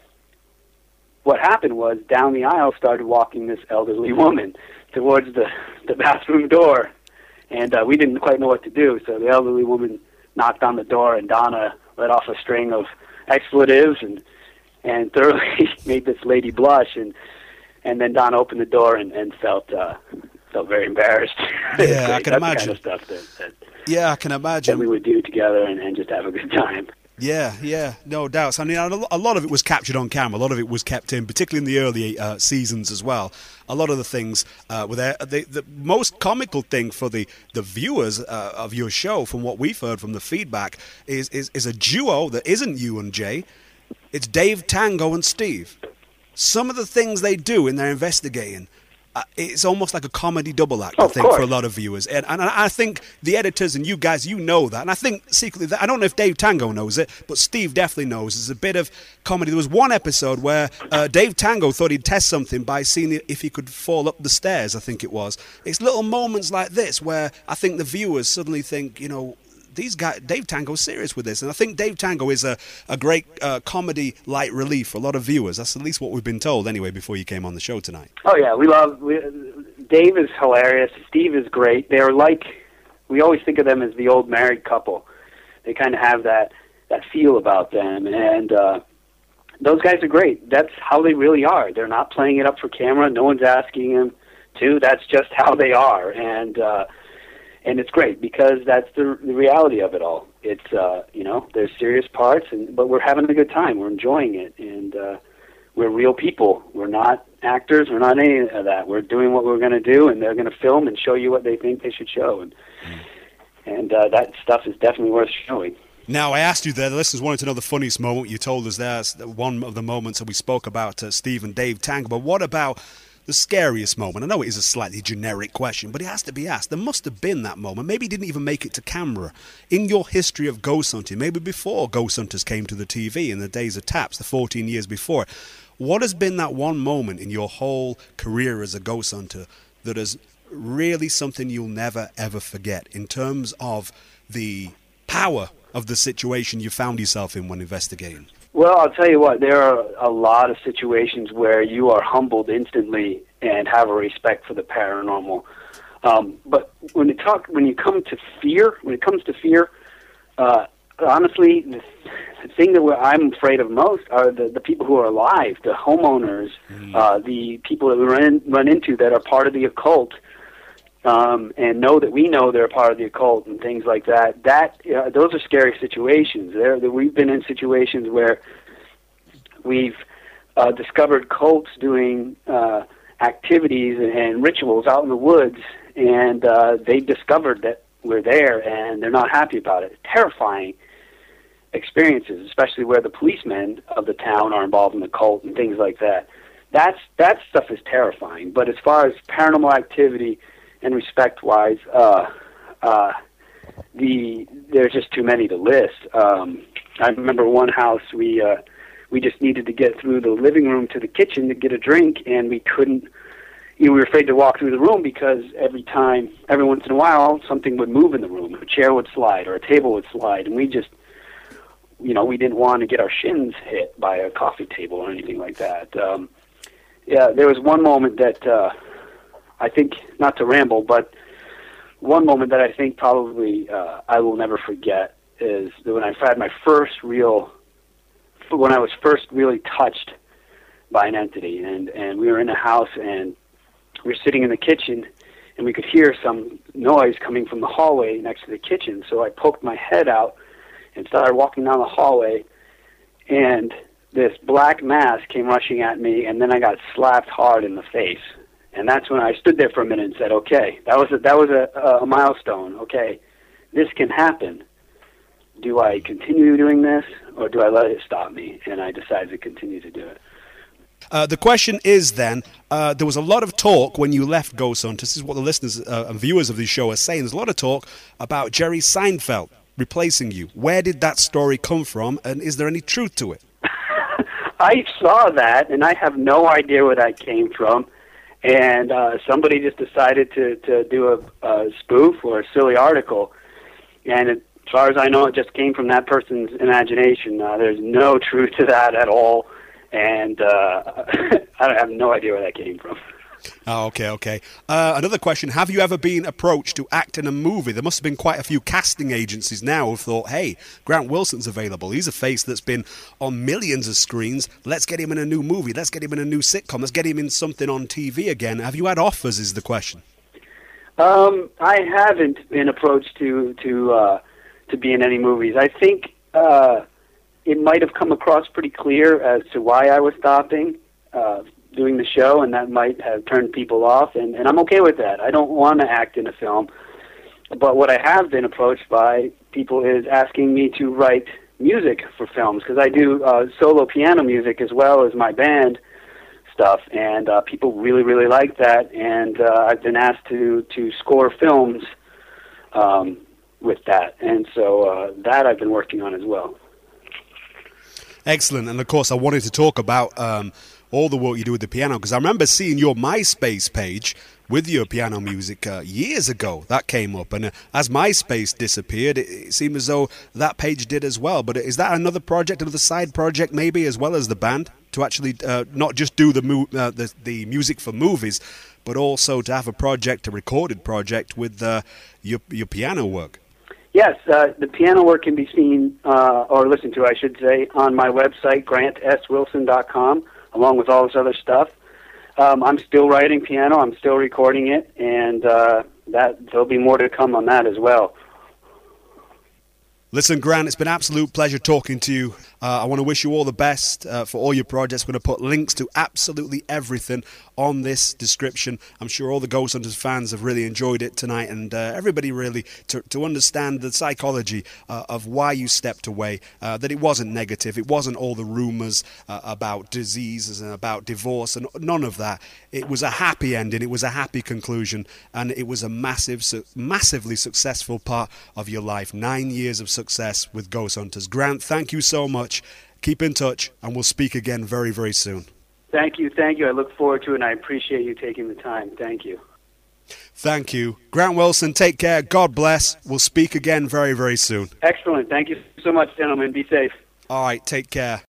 what happened was, down the aisle started walking this elderly woman towards the, the bathroom door, and uh, we didn't quite know what to do. So the elderly woman knocked on the door, and Donna let off a string of expletives and and thoroughly made this lady blush. And and then Donna opened the door and, and felt uh, felt very embarrassed.
Yeah, I can
That's
imagine.
The kind of stuff that, that,
yeah, I can imagine.
that we would do together and, and just have a good time.
Yeah, yeah, no doubts. I mean, a lot of it was captured on camera. A lot of it was kept in, particularly in the early uh, seasons as well. A lot of the things uh, were there. The, the most comical thing for the, the viewers uh, of your show, from what we've heard from the feedback, is, is, is a duo that isn't you and Jay. It's Dave Tango and Steve. Some of the things they do in their investigating, Uh, it's almost like a comedy double act,
oh,
I think,
course.
for a lot of viewers. And, and I think the editors and you guys, you know that. And I think secretly, that, I don't know if Dave Tango knows it, but Steve definitely knows. There's a bit of comedy. There was one episode where uh, Dave Tango thought he'd test something by seeing if he could fall up the stairs, I think it was. It's little moments like this where I think the viewers suddenly think, you know, these guys, Dave Tango's serious with this. And I think Dave Tango is a, a great uh, comedy light relief for a lot of viewers. That's at least what we've been told anyway before you came on the show tonight.
Oh, yeah, we love... We, Dave is hilarious. Steve is great. They're like... We always think of them as the old married couple. They kind of have that, that feel about them. And uh, those guys are great. That's how they really are. They're not playing it up for camera. No one's asking them to. That's just how they are. And... Uh, And it's great because that's the, the reality of it all. It's, uh, you know, there's serious parts, and but we're having a good time. We're enjoying it, and uh, we're real people. We're not actors. We're not any of that. We're doing what we're going to do, and they're going to film and show you what they think they should show. And, and uh, that stuff is definitely worth showing.
Now, I asked you there, the listeners wanted to know the funniest moment. You told us there's one of the moments that we spoke about uh, Steve and Dave Tango, but what about the scariest moment? I know it is a slightly generic question, but it has to be asked. There must have been that moment. Maybe it didn't even make it to camera. In your history of ghost hunting, maybe before Ghost Hunters came to the T V in the days of Taps, the fourteen years before, what has been that one moment in your whole career as a ghost hunter that is really something you'll never, ever forget in terms of the power of the situation you found yourself in when investigating?
Well, I'll tell you what, there are a lot of situations where you are humbled instantly and have a respect for the paranormal. Um, but when you talk, when you come to fear, when it comes to fear, uh, honestly, the, the thing that we're, I'm afraid of most are the, the people who are alive, the homeowners, mm. uh, the people that we run, run into that are part of the occult, um, and know that we know they're part of the occult and things like that. That uh, those are scary situations. There, we've been in situations where we've uh, discovered cults doing uh, activities and, and rituals out in the woods, and uh, they discovered that we're there, and they're not happy about it. Terrifying experiences, especially where the policemen of the town are involved in the cult and things like that. That's that stuff is terrifying. But as far as paranormal activity and respect-wise, uh, uh, the there's just too many to list. Um, I remember one house we uh, we just needed to get through the living room to the kitchen to get a drink, and we couldn't. You know, we were afraid to walk through the room because every time, every once in a while, something would move in the room. A chair would slide or a table would slide, and we just, you know, we didn't want to get our shins hit by a coffee table or anything like that. Um, yeah, there was one moment that. Uh, I think, not to ramble, but one moment that I think probably uh, I will never forget is when I had my first real, when I was first really touched by an entity, and, and we were in a house, and we were sitting in the kitchen, and we could hear some noise coming from the hallway next to the kitchen, so I poked my head out and started walking down the hallway, and this black mass came rushing at me, and then I got slapped hard in the face. And that's when I stood there for a minute and said, okay, that was a, that was a, a milestone. Okay, this can happen. Do I continue doing this, or do I let it stop me? And I decided to continue to do it.
Uh, the question is then, uh, there was a lot of talk when you left Ghost Hunters. This is what the listeners uh, and viewers of this show are saying. There's a lot of talk about Jerry Seinfeld replacing you. Where did that story come from, and is there any truth to it?
I saw that, and I have no idea where that came from. And uh, somebody just decided to, to do a, a spoof or a silly article. And it, as far as I know, it just came from that person's imagination. Uh, there's no truth to that at all. And uh, I have no idea where that came from.
Oh, okay, okay. Uh, another question. Have you ever been approached to act in a movie? There must have been quite a few casting agencies now who've thought, hey, Grant Wilson's available. He's a face that's been on millions of screens. Let's get him in a new movie. Let's get him in a new sitcom. Let's get him in something on T V again. Have you had offers is the question.
Um, I haven't been approached to to uh, to be in any movies. I think uh, it might have come across pretty clear as to why I was stopping uh doing the show, and that might have turned people off, and, and I'm okay with that. I don't want to act in a film, but what I have been approached by people is asking me to write music for films, because I do uh, solo piano music as well as my band stuff, and uh, people really, really like that, and uh, I've been asked to, to score films um, with that, and so uh, that I've been working on as well.
Excellent, and of course I wanted to talk about um, all the work you do with the piano, because I remember seeing your MySpace page with your piano music uh, years ago. That came up, and uh, as MySpace disappeared, it, it seemed as though that page did as well. But is that another project, another side project maybe, as well as the band, to actually uh, not just do the, mu- uh, the the music for movies, but also to have a project, a recorded project with uh, your, your piano work?
Yes, uh, the piano work can be seen, uh, or listened to, I should say, on my website, grant s wilson dot com, along with all this other stuff. Um, I'm still writing piano, I'm still recording it, and uh, that there'll be more to come on that as well.
Listen, Grant, it's been an absolute pleasure talking to you. Uh, I want to wish you all the best uh, for all your projects. We're going to put links to absolutely everything on this description. I'm sure all the Ghost Hunters fans have really enjoyed it tonight, and uh, everybody really, to, to understand the psychology uh, of why you stepped away, uh, that it wasn't negative, it wasn't all the rumours uh, about diseases and about divorce, and none of that. It was a happy ending, it was a happy conclusion, and it was a massive, su- massively successful part of your life. Nine years of success with Ghost Hunters. Grant, thank you so much. Keep in touch, and we'll speak again very, very soon.
Thank you, thank you. I look forward to it, and I appreciate you taking the time. Thank you.
Thank you. Grant Wilson, take care. God bless. We'll speak again very, very soon.
Excellent. Thank you so much, gentlemen. Be safe.
All right, take care.